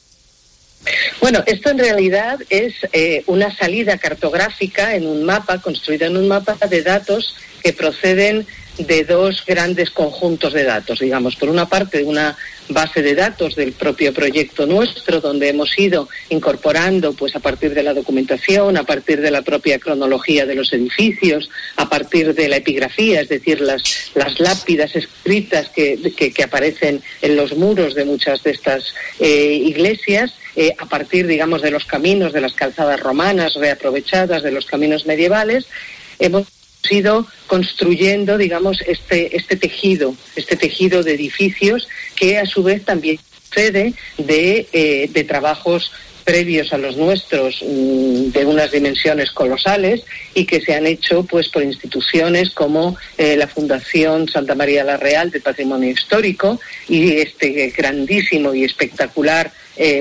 Bueno, esto en realidad es una salida cartográfica en un mapa, construida en un mapa de datos que proceden de dos grandes conjuntos de datos, digamos. Por una parte, una base de datos del propio proyecto nuestro, donde hemos ido incorporando, pues a partir de la documentación, a partir de la propia cronología de los edificios, a partir de la epigrafía, es decir, las lápidas escritas que aparecen en los muros de muchas de estas iglesias, a partir, digamos, de los caminos, de las calzadas romanas reaprovechadas, de los caminos medievales. Hemos ido construyendo, digamos, este tejido de edificios que a su vez también procede de trabajos previos a los nuestros, de unas dimensiones colosales, y que se han hecho pues por instituciones como la Fundación Santa María la Real de Patrimonio Histórico y este grandísimo y espectacular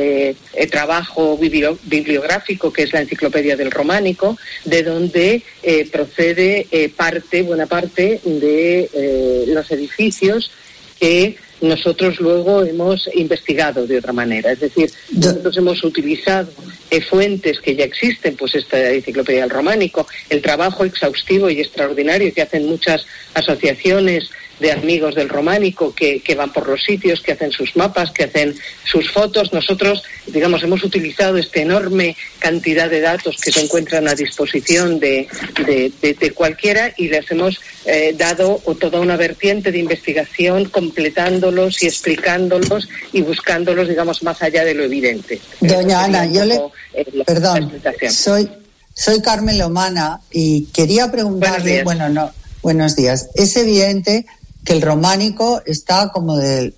trabajo bibliográfico que es la Enciclopedia del Románico, de donde procede buena parte de los edificios que nosotros luego hemos investigado de otra manera. Es decir, nosotros hemos utilizado fuentes que ya existen, pues esta Enciclopedia del Románico, el trabajo exhaustivo y extraordinario que hacen muchas asociaciones de amigos del románico que van por los sitios, que hacen sus mapas, que hacen sus fotos. Nosotros, digamos, hemos utilizado esta enorme cantidad de datos que se encuentran a disposición de cualquiera, y les hemos dado toda una vertiente de investigación, completándolos y explicándolos y buscándolos, digamos, más allá de lo evidente. Doña Ana, perdón, soy Carmen Lomana y quería preguntarle, buenos días. Es evidente que el románico está como de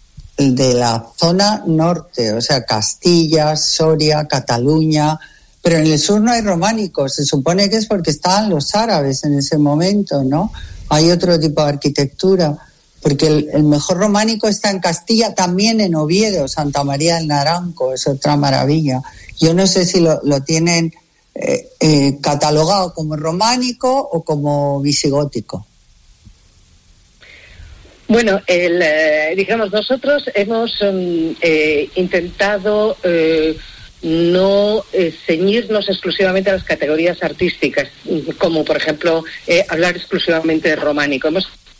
la zona norte, o sea, Castilla, Soria, Cataluña, pero en el sur no hay románicos. Se supone que es porque estaban los árabes en ese momento, ¿no? Hay otro tipo de arquitectura, porque el mejor románico está en Castilla, también en Oviedo, Santa María del Naranco, es otra maravilla. Yo no sé si lo tienen catalogado como románico o como visigótico. Bueno, digamos, nosotros hemos intentado no ceñirnos exclusivamente a las categorías artísticas, como por ejemplo hablar exclusivamente de románico. Hemos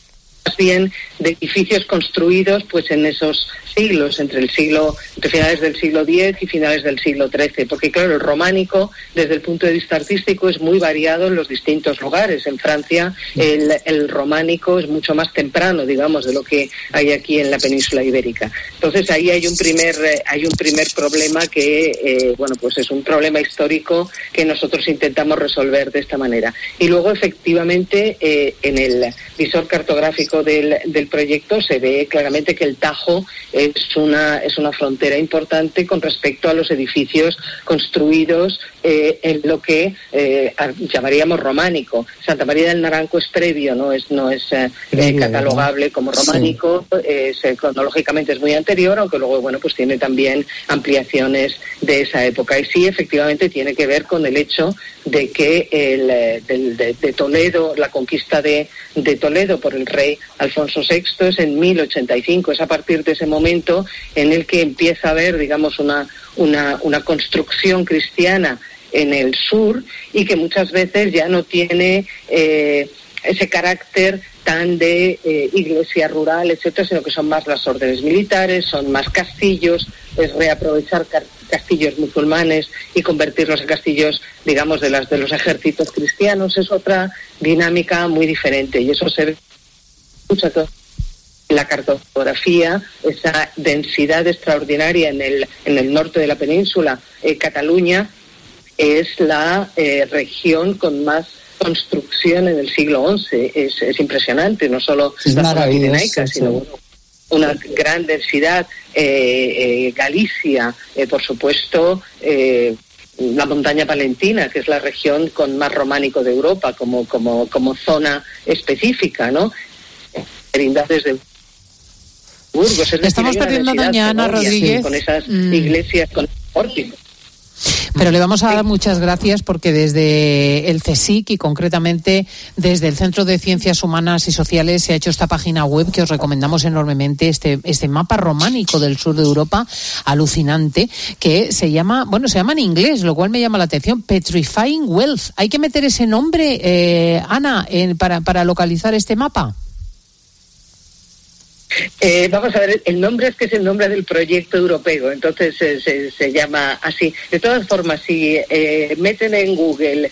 bien de edificios construidos pues en esos siglos, entre finales del siglo X y finales del siglo XIII, porque claro, el románico desde el punto de vista artístico es muy variado en los distintos lugares. En Francia el románico es mucho más temprano, digamos, de lo que hay aquí en la península ibérica. Entonces ahí hay un primer problema que bueno, pues es un problema histórico que nosotros intentamos resolver de esta manera. Y luego efectivamente en el visor cartográfico del proyecto se ve claramente que el Tajo es una frontera importante con respecto a los edificios construidos en lo que llamaríamos románico. Santa María del Naranco es previo, no es catalogable como románico, cronológicamente es muy anterior, aunque luego bueno, pues tiene también ampliaciones de esa época. Y sí, efectivamente tiene que ver con el hecho de que de Toledo, la conquista de Toledo por el rey Alfonso VI es en 1085. Es a partir de ese momento en el que empieza a haber, digamos, una construcción cristiana en el sur y que muchas veces ya no tiene ese carácter tan de iglesia rural, etcétera, sino que son más las órdenes militares, son más castillos, es reaprovechar castillos musulmanes y convertirlos en castillos, digamos, de los ejércitos cristianos. Es otra dinámica muy diferente y eso se ve mucho en la cartografía, esa densidad extraordinaria en el norte de la península. Cataluña es la región con más construcción en el siglo XI. Es impresionante, no solo la zona pirenaica, sino una gran densidad. Galicia, por supuesto, la montaña palentina, que es la región con más románico de Europa como zona específica, ¿no? Merindades de Burgos. Estamos perdiendo a doña Ana Rodríguez. Con esas iglesias con pórticos. Pero le vamos a dar muchas gracias porque desde el CSIC y concretamente desde el Centro de Ciencias Humanas y Sociales se ha hecho esta página web que os recomendamos enormemente, este mapa románico del sur de Europa, alucinante, que se llama en inglés, lo cual me llama la atención, Petrifying Wealth. ¿Hay que meter ese nombre, Ana, para localizar este mapa? Vamos a ver, el nombre es que es el nombre del proyecto europeo, entonces se llama así. De todas formas, si meten en Google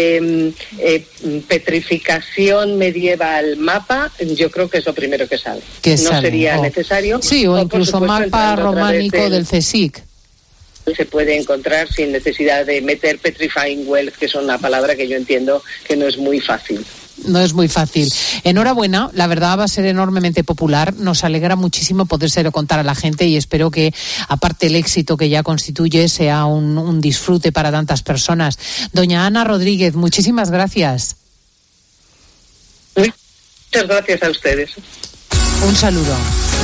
petrificación medieval mapa, yo creo que es lo primero que sale. No sería necesario. Sí, o incluso mapa románico del CSIC. Se puede encontrar sin necesidad de meter Petrifying Wealth, que es una palabra que yo entiendo que no es muy fácil. No es muy fácil. Enhorabuena, la verdad va a ser enormemente popular. Nos alegra muchísimo podérselo contar a la gente y espero que, aparte el éxito que ya constituye, sea un disfrute para tantas personas. Doña Ana Rodríguez, muchísimas gracias. Muchas gracias a ustedes. Un saludo.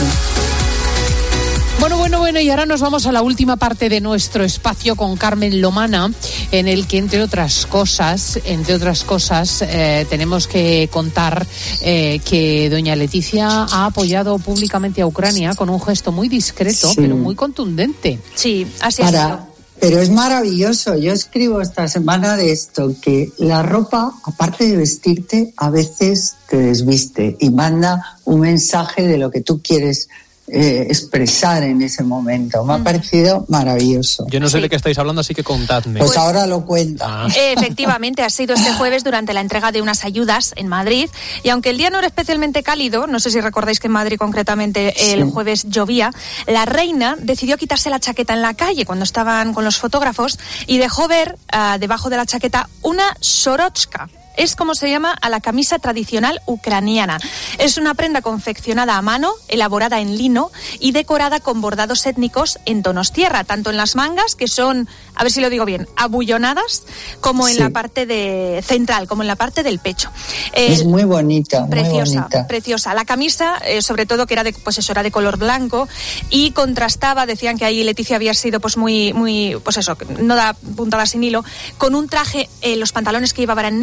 Bueno, y ahora nos vamos a la última parte de nuestro espacio con Carmen Lomana, en el que, entre otras cosas, tenemos que contar que doña Leticia ha apoyado públicamente a Ucrania con un gesto muy discreto, pero muy contundente. Sí, así es. Pero es maravilloso. Yo escribo esta semana de esto, que la ropa, aparte de vestirte, a veces te desviste y manda un mensaje de lo que tú quieres expresar en ese momento. Me ha parecido maravilloso. Yo no sé de qué estáis hablando, así que contadme. Pues ahora lo cuenta. Efectivamente, ha sido este jueves durante la entrega de unas ayudas en Madrid, y aunque el día no era especialmente cálido, no sé si recordáis que en Madrid concretamente el jueves llovía, la reina decidió quitarse la chaqueta en la calle cuando estaban con los fotógrafos y dejó ver debajo de la chaqueta una sorochka. Es como se llama a la camisa tradicional ucraniana. Es una prenda confeccionada a mano, elaborada en lino y decorada con bordados étnicos en tonos tierra, tanto en las mangas, que son, a ver si lo digo bien, abullonadas, como en la parte central, como en la parte del pecho. Es muy bonita, preciosa. La camisa, sobre todo, que era de color blanco y contrastaba, decían que ahí Leticia había sido muy, no da puntada sin hilo, con un traje, los pantalones que llevaba eran negros,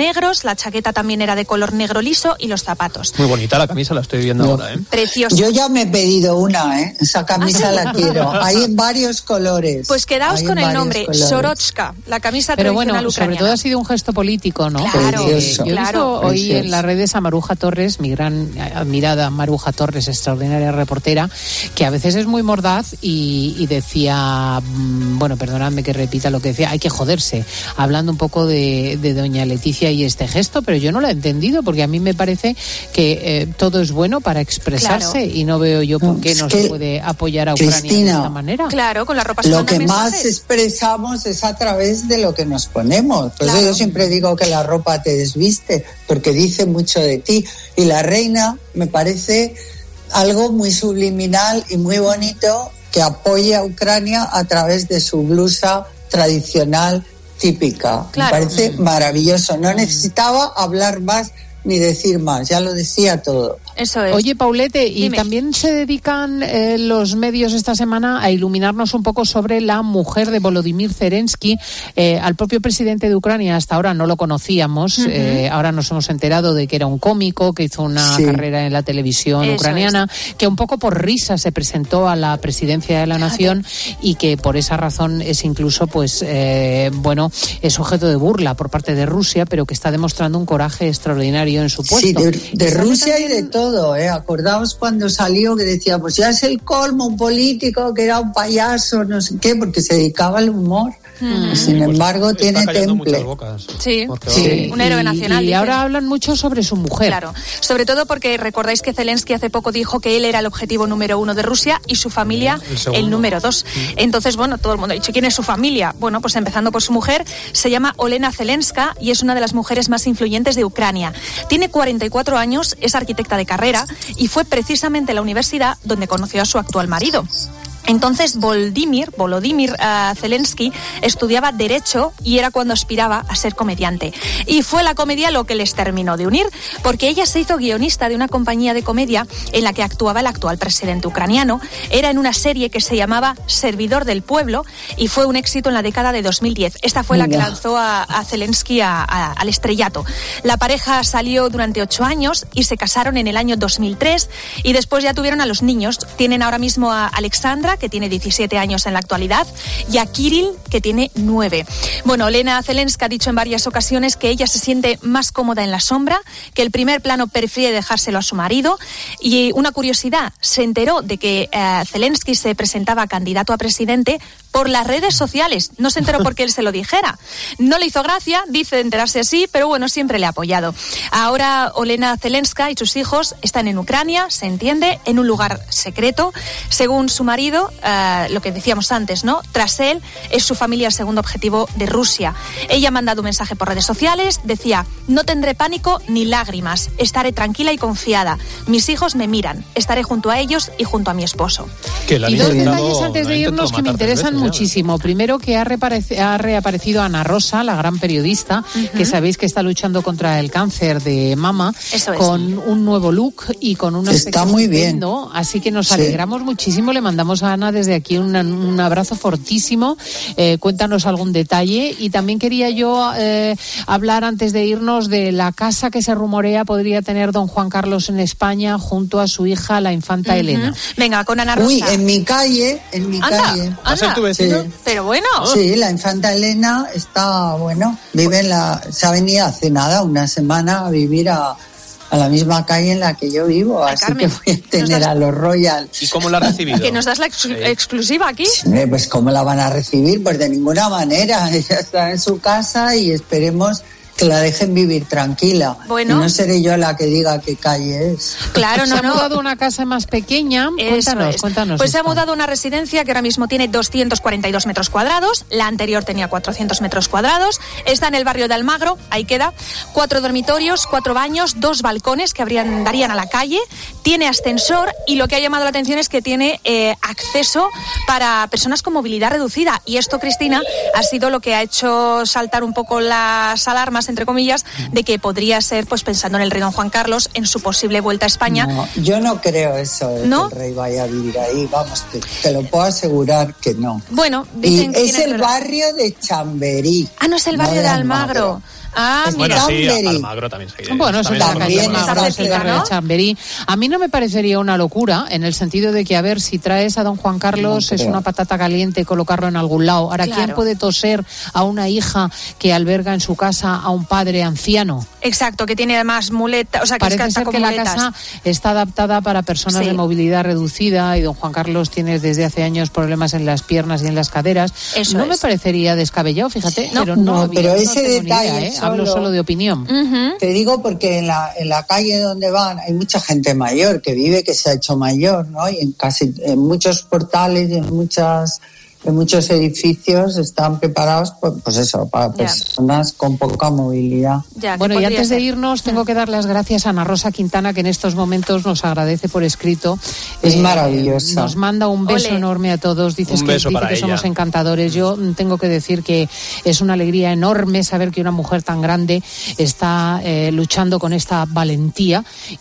la chaqueta también era de color negro liso y los zapatos. Muy bonita la camisa, la estoy viendo ahora, ¿eh? Preciosa. Yo ya me he pedido una, ¿eh? Esa camisa la quiero. Hay en varios colores. Pues quedaos con el nombre, Sorochka, la camisa Pero tradicional bueno, ucraniana. sobre todo ha sido un gesto político, ¿no? Claro, Yo he visto hoy precioso. en las redes a Maruja Torres, mi gran admirada Maruja Torres, extraordinaria reportera, que a veces es muy mordaz y decía, bueno, perdonadme que repita lo que decía, hay que joderse, hablando un poco de doña Leticia y este gesto, pero yo no lo he entendido, porque a mí me parece que todo es bueno para expresarse y no veo yo por qué no se puede apoyar a Ucrania Cristina, de esta manera. Claro, con la ropa lo que más expresamos es a través de lo que nos ponemos. Por eso yo siempre digo que la ropa te desviste, porque dice mucho de ti. Y la reina me parece algo muy subliminal y muy bonito, que apoye a Ucrania a través de su blusa tradicional típica. Me parece maravilloso. No necesitaba hablar más ni decir más, ya lo decía todo. Eso es. Oye, Paulete, y también se dedican los medios esta semana a iluminarnos un poco sobre la mujer de Volodymyr Zelensky, al propio presidente de Ucrania. Hasta ahora no lo conocíamos, ahora nos hemos enterado de que era un cómico, que hizo una carrera en la televisión ucraniana, que un poco por risa se presentó a la presidencia de la nación y que por esa razón es incluso, pues, bueno, es objeto de burla por parte de Rusia, pero que está demostrando un coraje extraordinario en su puesto. Sí, de Rusia y de todo. Acordaos cuando salió que decía, pues ya es el colmo, un político que era un payaso, no sé qué, porque se dedicaba al humor. Sin embargo, tiene temple. Sí, un héroe nacional. Y ahora hablan mucho sobre su mujer. Claro, sobre todo porque recordáis que Zelensky hace poco dijo que él era el objetivo número 1 de Rusia y su familia el número 2. Entonces, bueno, todo el mundo ha dicho, ¿quién es su familia? Bueno, pues empezando por su mujer, se llama Olena Zelenska y es una de las mujeres más influyentes de Ucrania. Tiene 44 años, es arquitecta de carrera y fue precisamente la universidad donde conoció a su actual marido. Entonces Volodymyr Zelensky estudiaba Derecho y era cuando aspiraba a ser comediante. Y fue la comedia lo que les terminó de unir, porque ella se hizo guionista de una compañía de comedia en la que actuaba el actual presidente ucraniano. Era en una serie que se llamaba Servidor del Pueblo y fue un éxito en la década de 2010. Esta fue la que lanzó a Zelensky al estrellato. La pareja salió durante 8 años y se casaron en el año 2003 y después ya tuvieron a los niños. Tienen ahora mismo a Alexandra, que tiene 17 años en la actualidad, y a Kirill, que tiene 9. Bueno, Olena Zelenska ha dicho en varias ocasiones que ella se siente más cómoda en la sombra, que el primer plano prefiere dejárselo a su marido. Y una curiosidad, se enteró de que Zelensky se presentaba candidato a presidente por las redes sociales. No se enteró porque él se lo dijera. No le hizo gracia, dice enterarse así, pero bueno, siempre le ha apoyado. Ahora Olena Zelenska y sus hijos están en Ucrania, se entiende, en un lugar secreto. Según su marido, lo que decíamos antes, ¿no? Tras él, es su familia el segundo objetivo de Rusia. Ella ha mandado un mensaje por redes sociales, decía, no tendré pánico ni lágrimas, estaré tranquila y confiada. Mis hijos me miran, estaré junto a ellos y junto a mi esposo. Y dos detalles antes de irnos que me interesan muchísimo. Primero, que ha reaparecido Ana Rosa, la gran periodista, que sabéis que está luchando contra el cáncer de mama, con un nuevo look y con un aspecto está muy bien. Así que nos alegramos muchísimo, le mandamos a Ana desde aquí un abrazo fortísimo. Cuéntanos algún detalle. Y también quería yo hablar antes de irnos de la casa que se rumorea podría tener don Juan Carlos en España junto a su hija, la infanta Elena. Venga, con Ana Rosa. Uy, en mi calle. ¿Va a ser tu vecino? Sí. Pero bueno. Sí, la infanta Elena está, bueno, se ha venido hace nada, una semana, a vivir a la misma calle en la que yo vivo, así Carmen, que voy a tener a los Royal. ¿Y cómo la ha recibido? ¿Que nos das la exclusiva aquí? Pues ¿cómo la van a recibir? Pues de ninguna manera. Ella está en su casa y esperemos que la dejen vivir tranquila. Bueno. Y no seré yo la que diga qué calle es. Claro, Se ha mudado a una casa más pequeña. Cuéntanos. Pues se ha mudado a una residencia que ahora mismo tiene 242 metros cuadrados. La anterior tenía 400 metros cuadrados. Está en el barrio de Almagro, ahí queda. 4 dormitorios, 4 baños, 2 balcones que darían a la calle. Tiene ascensor y lo que ha llamado la atención es que tiene acceso para personas con movilidad reducida. Y esto, Cristina, ha sido lo que ha hecho saltar un poco las alarmas, entre comillas, de que podría ser, pues pensando en el rey don Juan Carlos, en su posible vuelta a España. No, yo no creo eso, ¿no? Que el rey vaya a vivir ahí, vamos, te lo puedo asegurar que no. Bueno, dicen que es el barrio de Chamberí. Ah, no es el barrio de Almagro. Ah, mira. Bueno, sí, Almagro también se Bueno, eso también es el barrio de Chamberí. A mí no me parecería una locura, en el sentido de que, a ver, si traes a don Juan Carlos, es una patata caliente colocarlo en algún lado. Ahora, ¿quién puede toser a una hija que alberga en su casa a un padre anciano? Exacto, que tiene además muletas, o sea, que parece ser que la casa está adaptada para personas de movilidad reducida, y don Juan Carlos tiene desde hace años problemas en las piernas y en las caderas. Eso no me parecería descabellado, fíjate, pero ese detalle hablo solo de opinión. Te digo porque en la calle donde van hay mucha gente mayor que vive, que se ha hecho mayor, ¿no? Y en muchos portales y en muchos edificios están preparados, pues eso, para personas con poca movilidad. Bueno, y antes de irnos, tengo que dar las gracias a Ana Rosa Quintana, que en estos momentos nos agradece por escrito. Es maravillosa. Nos manda un beso enorme a todos. Dice que somos encantadores. Yo tengo que decir que es una alegría enorme saber que una mujer tan grande está luchando con esta valentía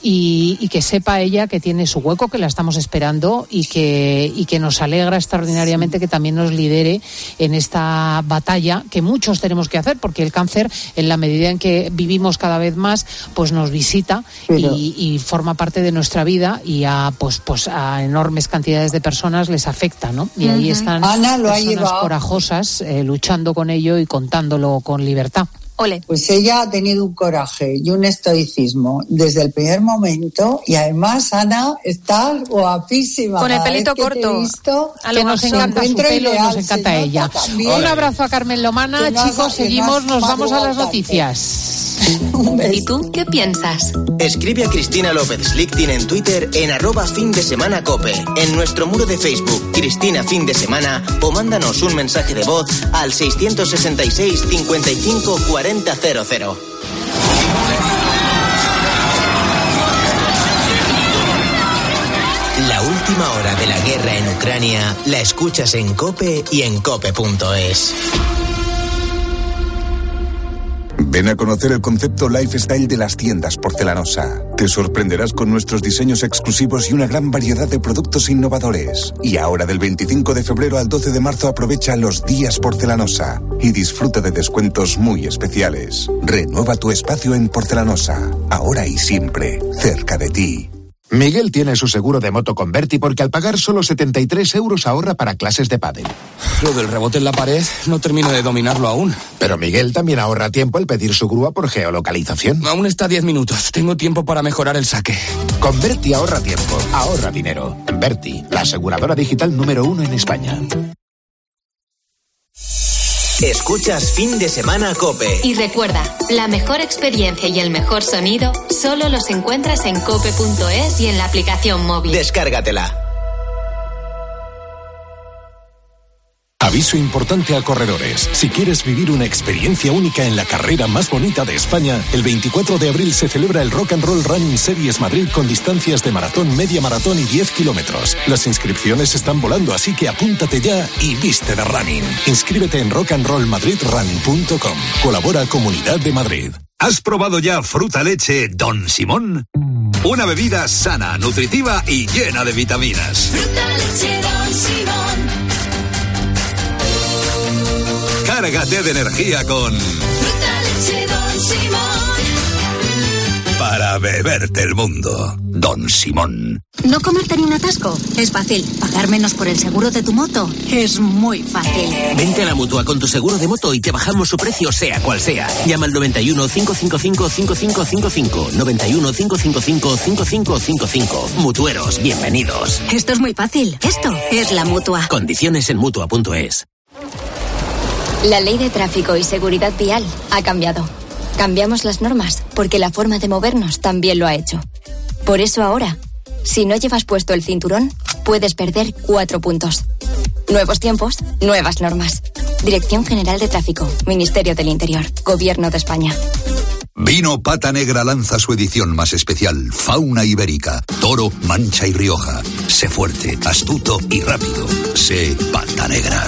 y que sepa ella que tiene su hueco, que la estamos esperando y que nos alegra extraordinariamente que también nos lidere en esta batalla que muchos tenemos que hacer, porque el cáncer, en la medida en que vivimos cada vez más, pues nos visita y forma parte de nuestra vida, y a enormes cantidades de personas les afecta, ¿no? Y ahí están Ana lo personas corajosas luchando con ello y contándolo con libertad. Ole. Pues ella ha tenido un coraje y un estoicismo desde el primer momento, y además, Ana, está guapísima. Con el pelito corto. Que nos encanta su pelo y nos encanta ella. Un abrazo a Carmen Lomana. Chicos, seguimos, nos vamos a las noticias. ¿Y tú qué piensas? Escribe a Cristina López Slichting en Twitter en @findesemanacope, en nuestro muro de Facebook Cristina Fin de Semana, o mándanos un mensaje de voz al 666 55 40 00. La última hora de la guerra en Ucrania la escuchas en COPE y en cope.es. Ven a conocer el concepto lifestyle de las tiendas Porcelanosa. Te sorprenderás con nuestros diseños exclusivos y una gran variedad de productos innovadores. Y ahora, del 25 de febrero al 12 de marzo, aprovecha los días Porcelanosa y disfruta de descuentos muy especiales. Renueva tu espacio en Porcelanosa, ahora y siempre, cerca de ti. Miguel tiene su seguro de moto con Berti porque al pagar solo 73 € ahorra para clases de pádel. Lo del rebote en la pared no termino de dominarlo aún. Pero Miguel también ahorra tiempo al pedir su grúa por geolocalización. Aún está 10 minutos. Tengo tiempo para mejorar el saque. Con Berti ahorra tiempo, ahorra dinero. Berti, la aseguradora digital número 1 en España. Escuchas Fin de Semana COPE. Y recuerda, la mejor experiencia y el mejor sonido solo los encuentras en cope.es y en la aplicación móvil. Descárgatela. Aviso importante a corredores. Si quieres vivir una experiencia única en la carrera más bonita de España, el 24 de abril se celebra el Rock and Roll Running Series Madrid con distancias de maratón, media maratón y 10 kilómetros. Las inscripciones están volando, así que apúntate ya y viste de running. Inscríbete en rockandrollmadridrun.com. Colabora Comunidad de Madrid. ¿Has probado ya Fruta Leche Don Simón? Una bebida sana, nutritiva y llena de vitaminas. Fruta Leche Don Simón. Cárgate de energía con Fruta Leche Don Simón. para beberte el mundo. Don Simón. ¿No comerte ni un atasco? Es fácil. ¿Pagar menos por el seguro de tu moto? Es muy fácil. Vente a la Mutua con tu seguro de moto y te bajamos su precio sea cual sea. Llama al 91 555 5555. 91 555 5555. Mutueros, bienvenidos. Esto es muy fácil. Esto es la Mutua. Condiciones en Mutua.es. La ley de tráfico y seguridad vial ha cambiado. Cambiamos las normas porque la forma de movernos también lo ha hecho. Por eso ahora, si no llevas puesto el cinturón, puedes perder 4 puntos. Nuevos tiempos, nuevas normas. Dirección General de Tráfico, Ministerio del Interior, Gobierno de España. Vino Pata Negra lanza su edición más especial, Fauna Ibérica, Toro, Mancha y Rioja. Sé fuerte, astuto y rápido. Sé Pata Negra.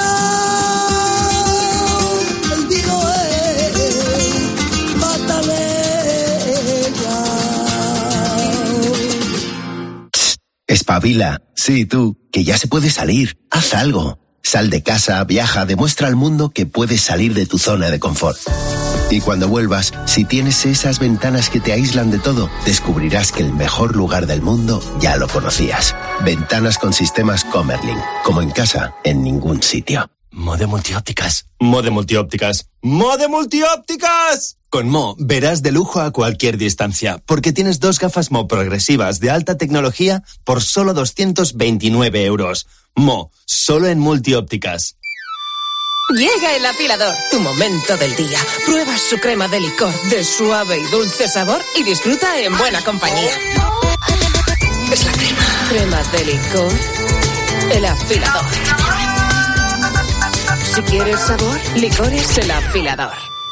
Espabila. Sí, tú, que ya se puede salir. Haz algo. Sal de casa, viaja, demuestra al mundo que puedes salir de tu zona de confort. Y cuando vuelvas, si tienes esas ventanas que te aíslan de todo, descubrirás que el mejor lugar del mundo ya lo conocías. Ventanas con sistemas Comerlin. Como en casa, en ningún sitio. Mode Multiópticas. Mode Multiópticas. ¡Mode Multiópticas! Con Mo verás de lujo a cualquier distancia, porque tienes 2 gafas Mo progresivas de alta tecnología por solo 229 euros. Mo, solo en Multiópticas. Llega el afilador, tu momento del día. Prueba su crema de licor de suave y dulce sabor y disfruta en buena compañía. Es la crema de licor, el afilador. Si quieres sabor, licores el afilador.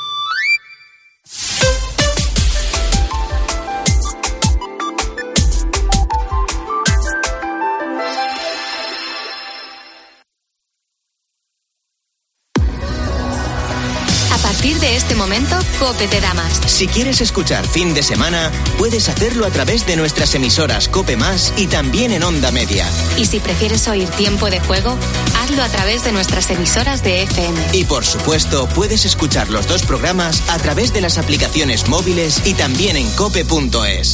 A partir de este momento, COPE te da más. Si quieres escuchar Fin de Semana, puedes hacerlo a través de nuestras emisoras COPE Más y también en Onda Media. Y si prefieres oír Tiempo de Juego, hazlo a través de nuestras emisoras de FM. Y por supuesto, puedes escuchar los 2 programas a través de las aplicaciones móviles y también en cope.es.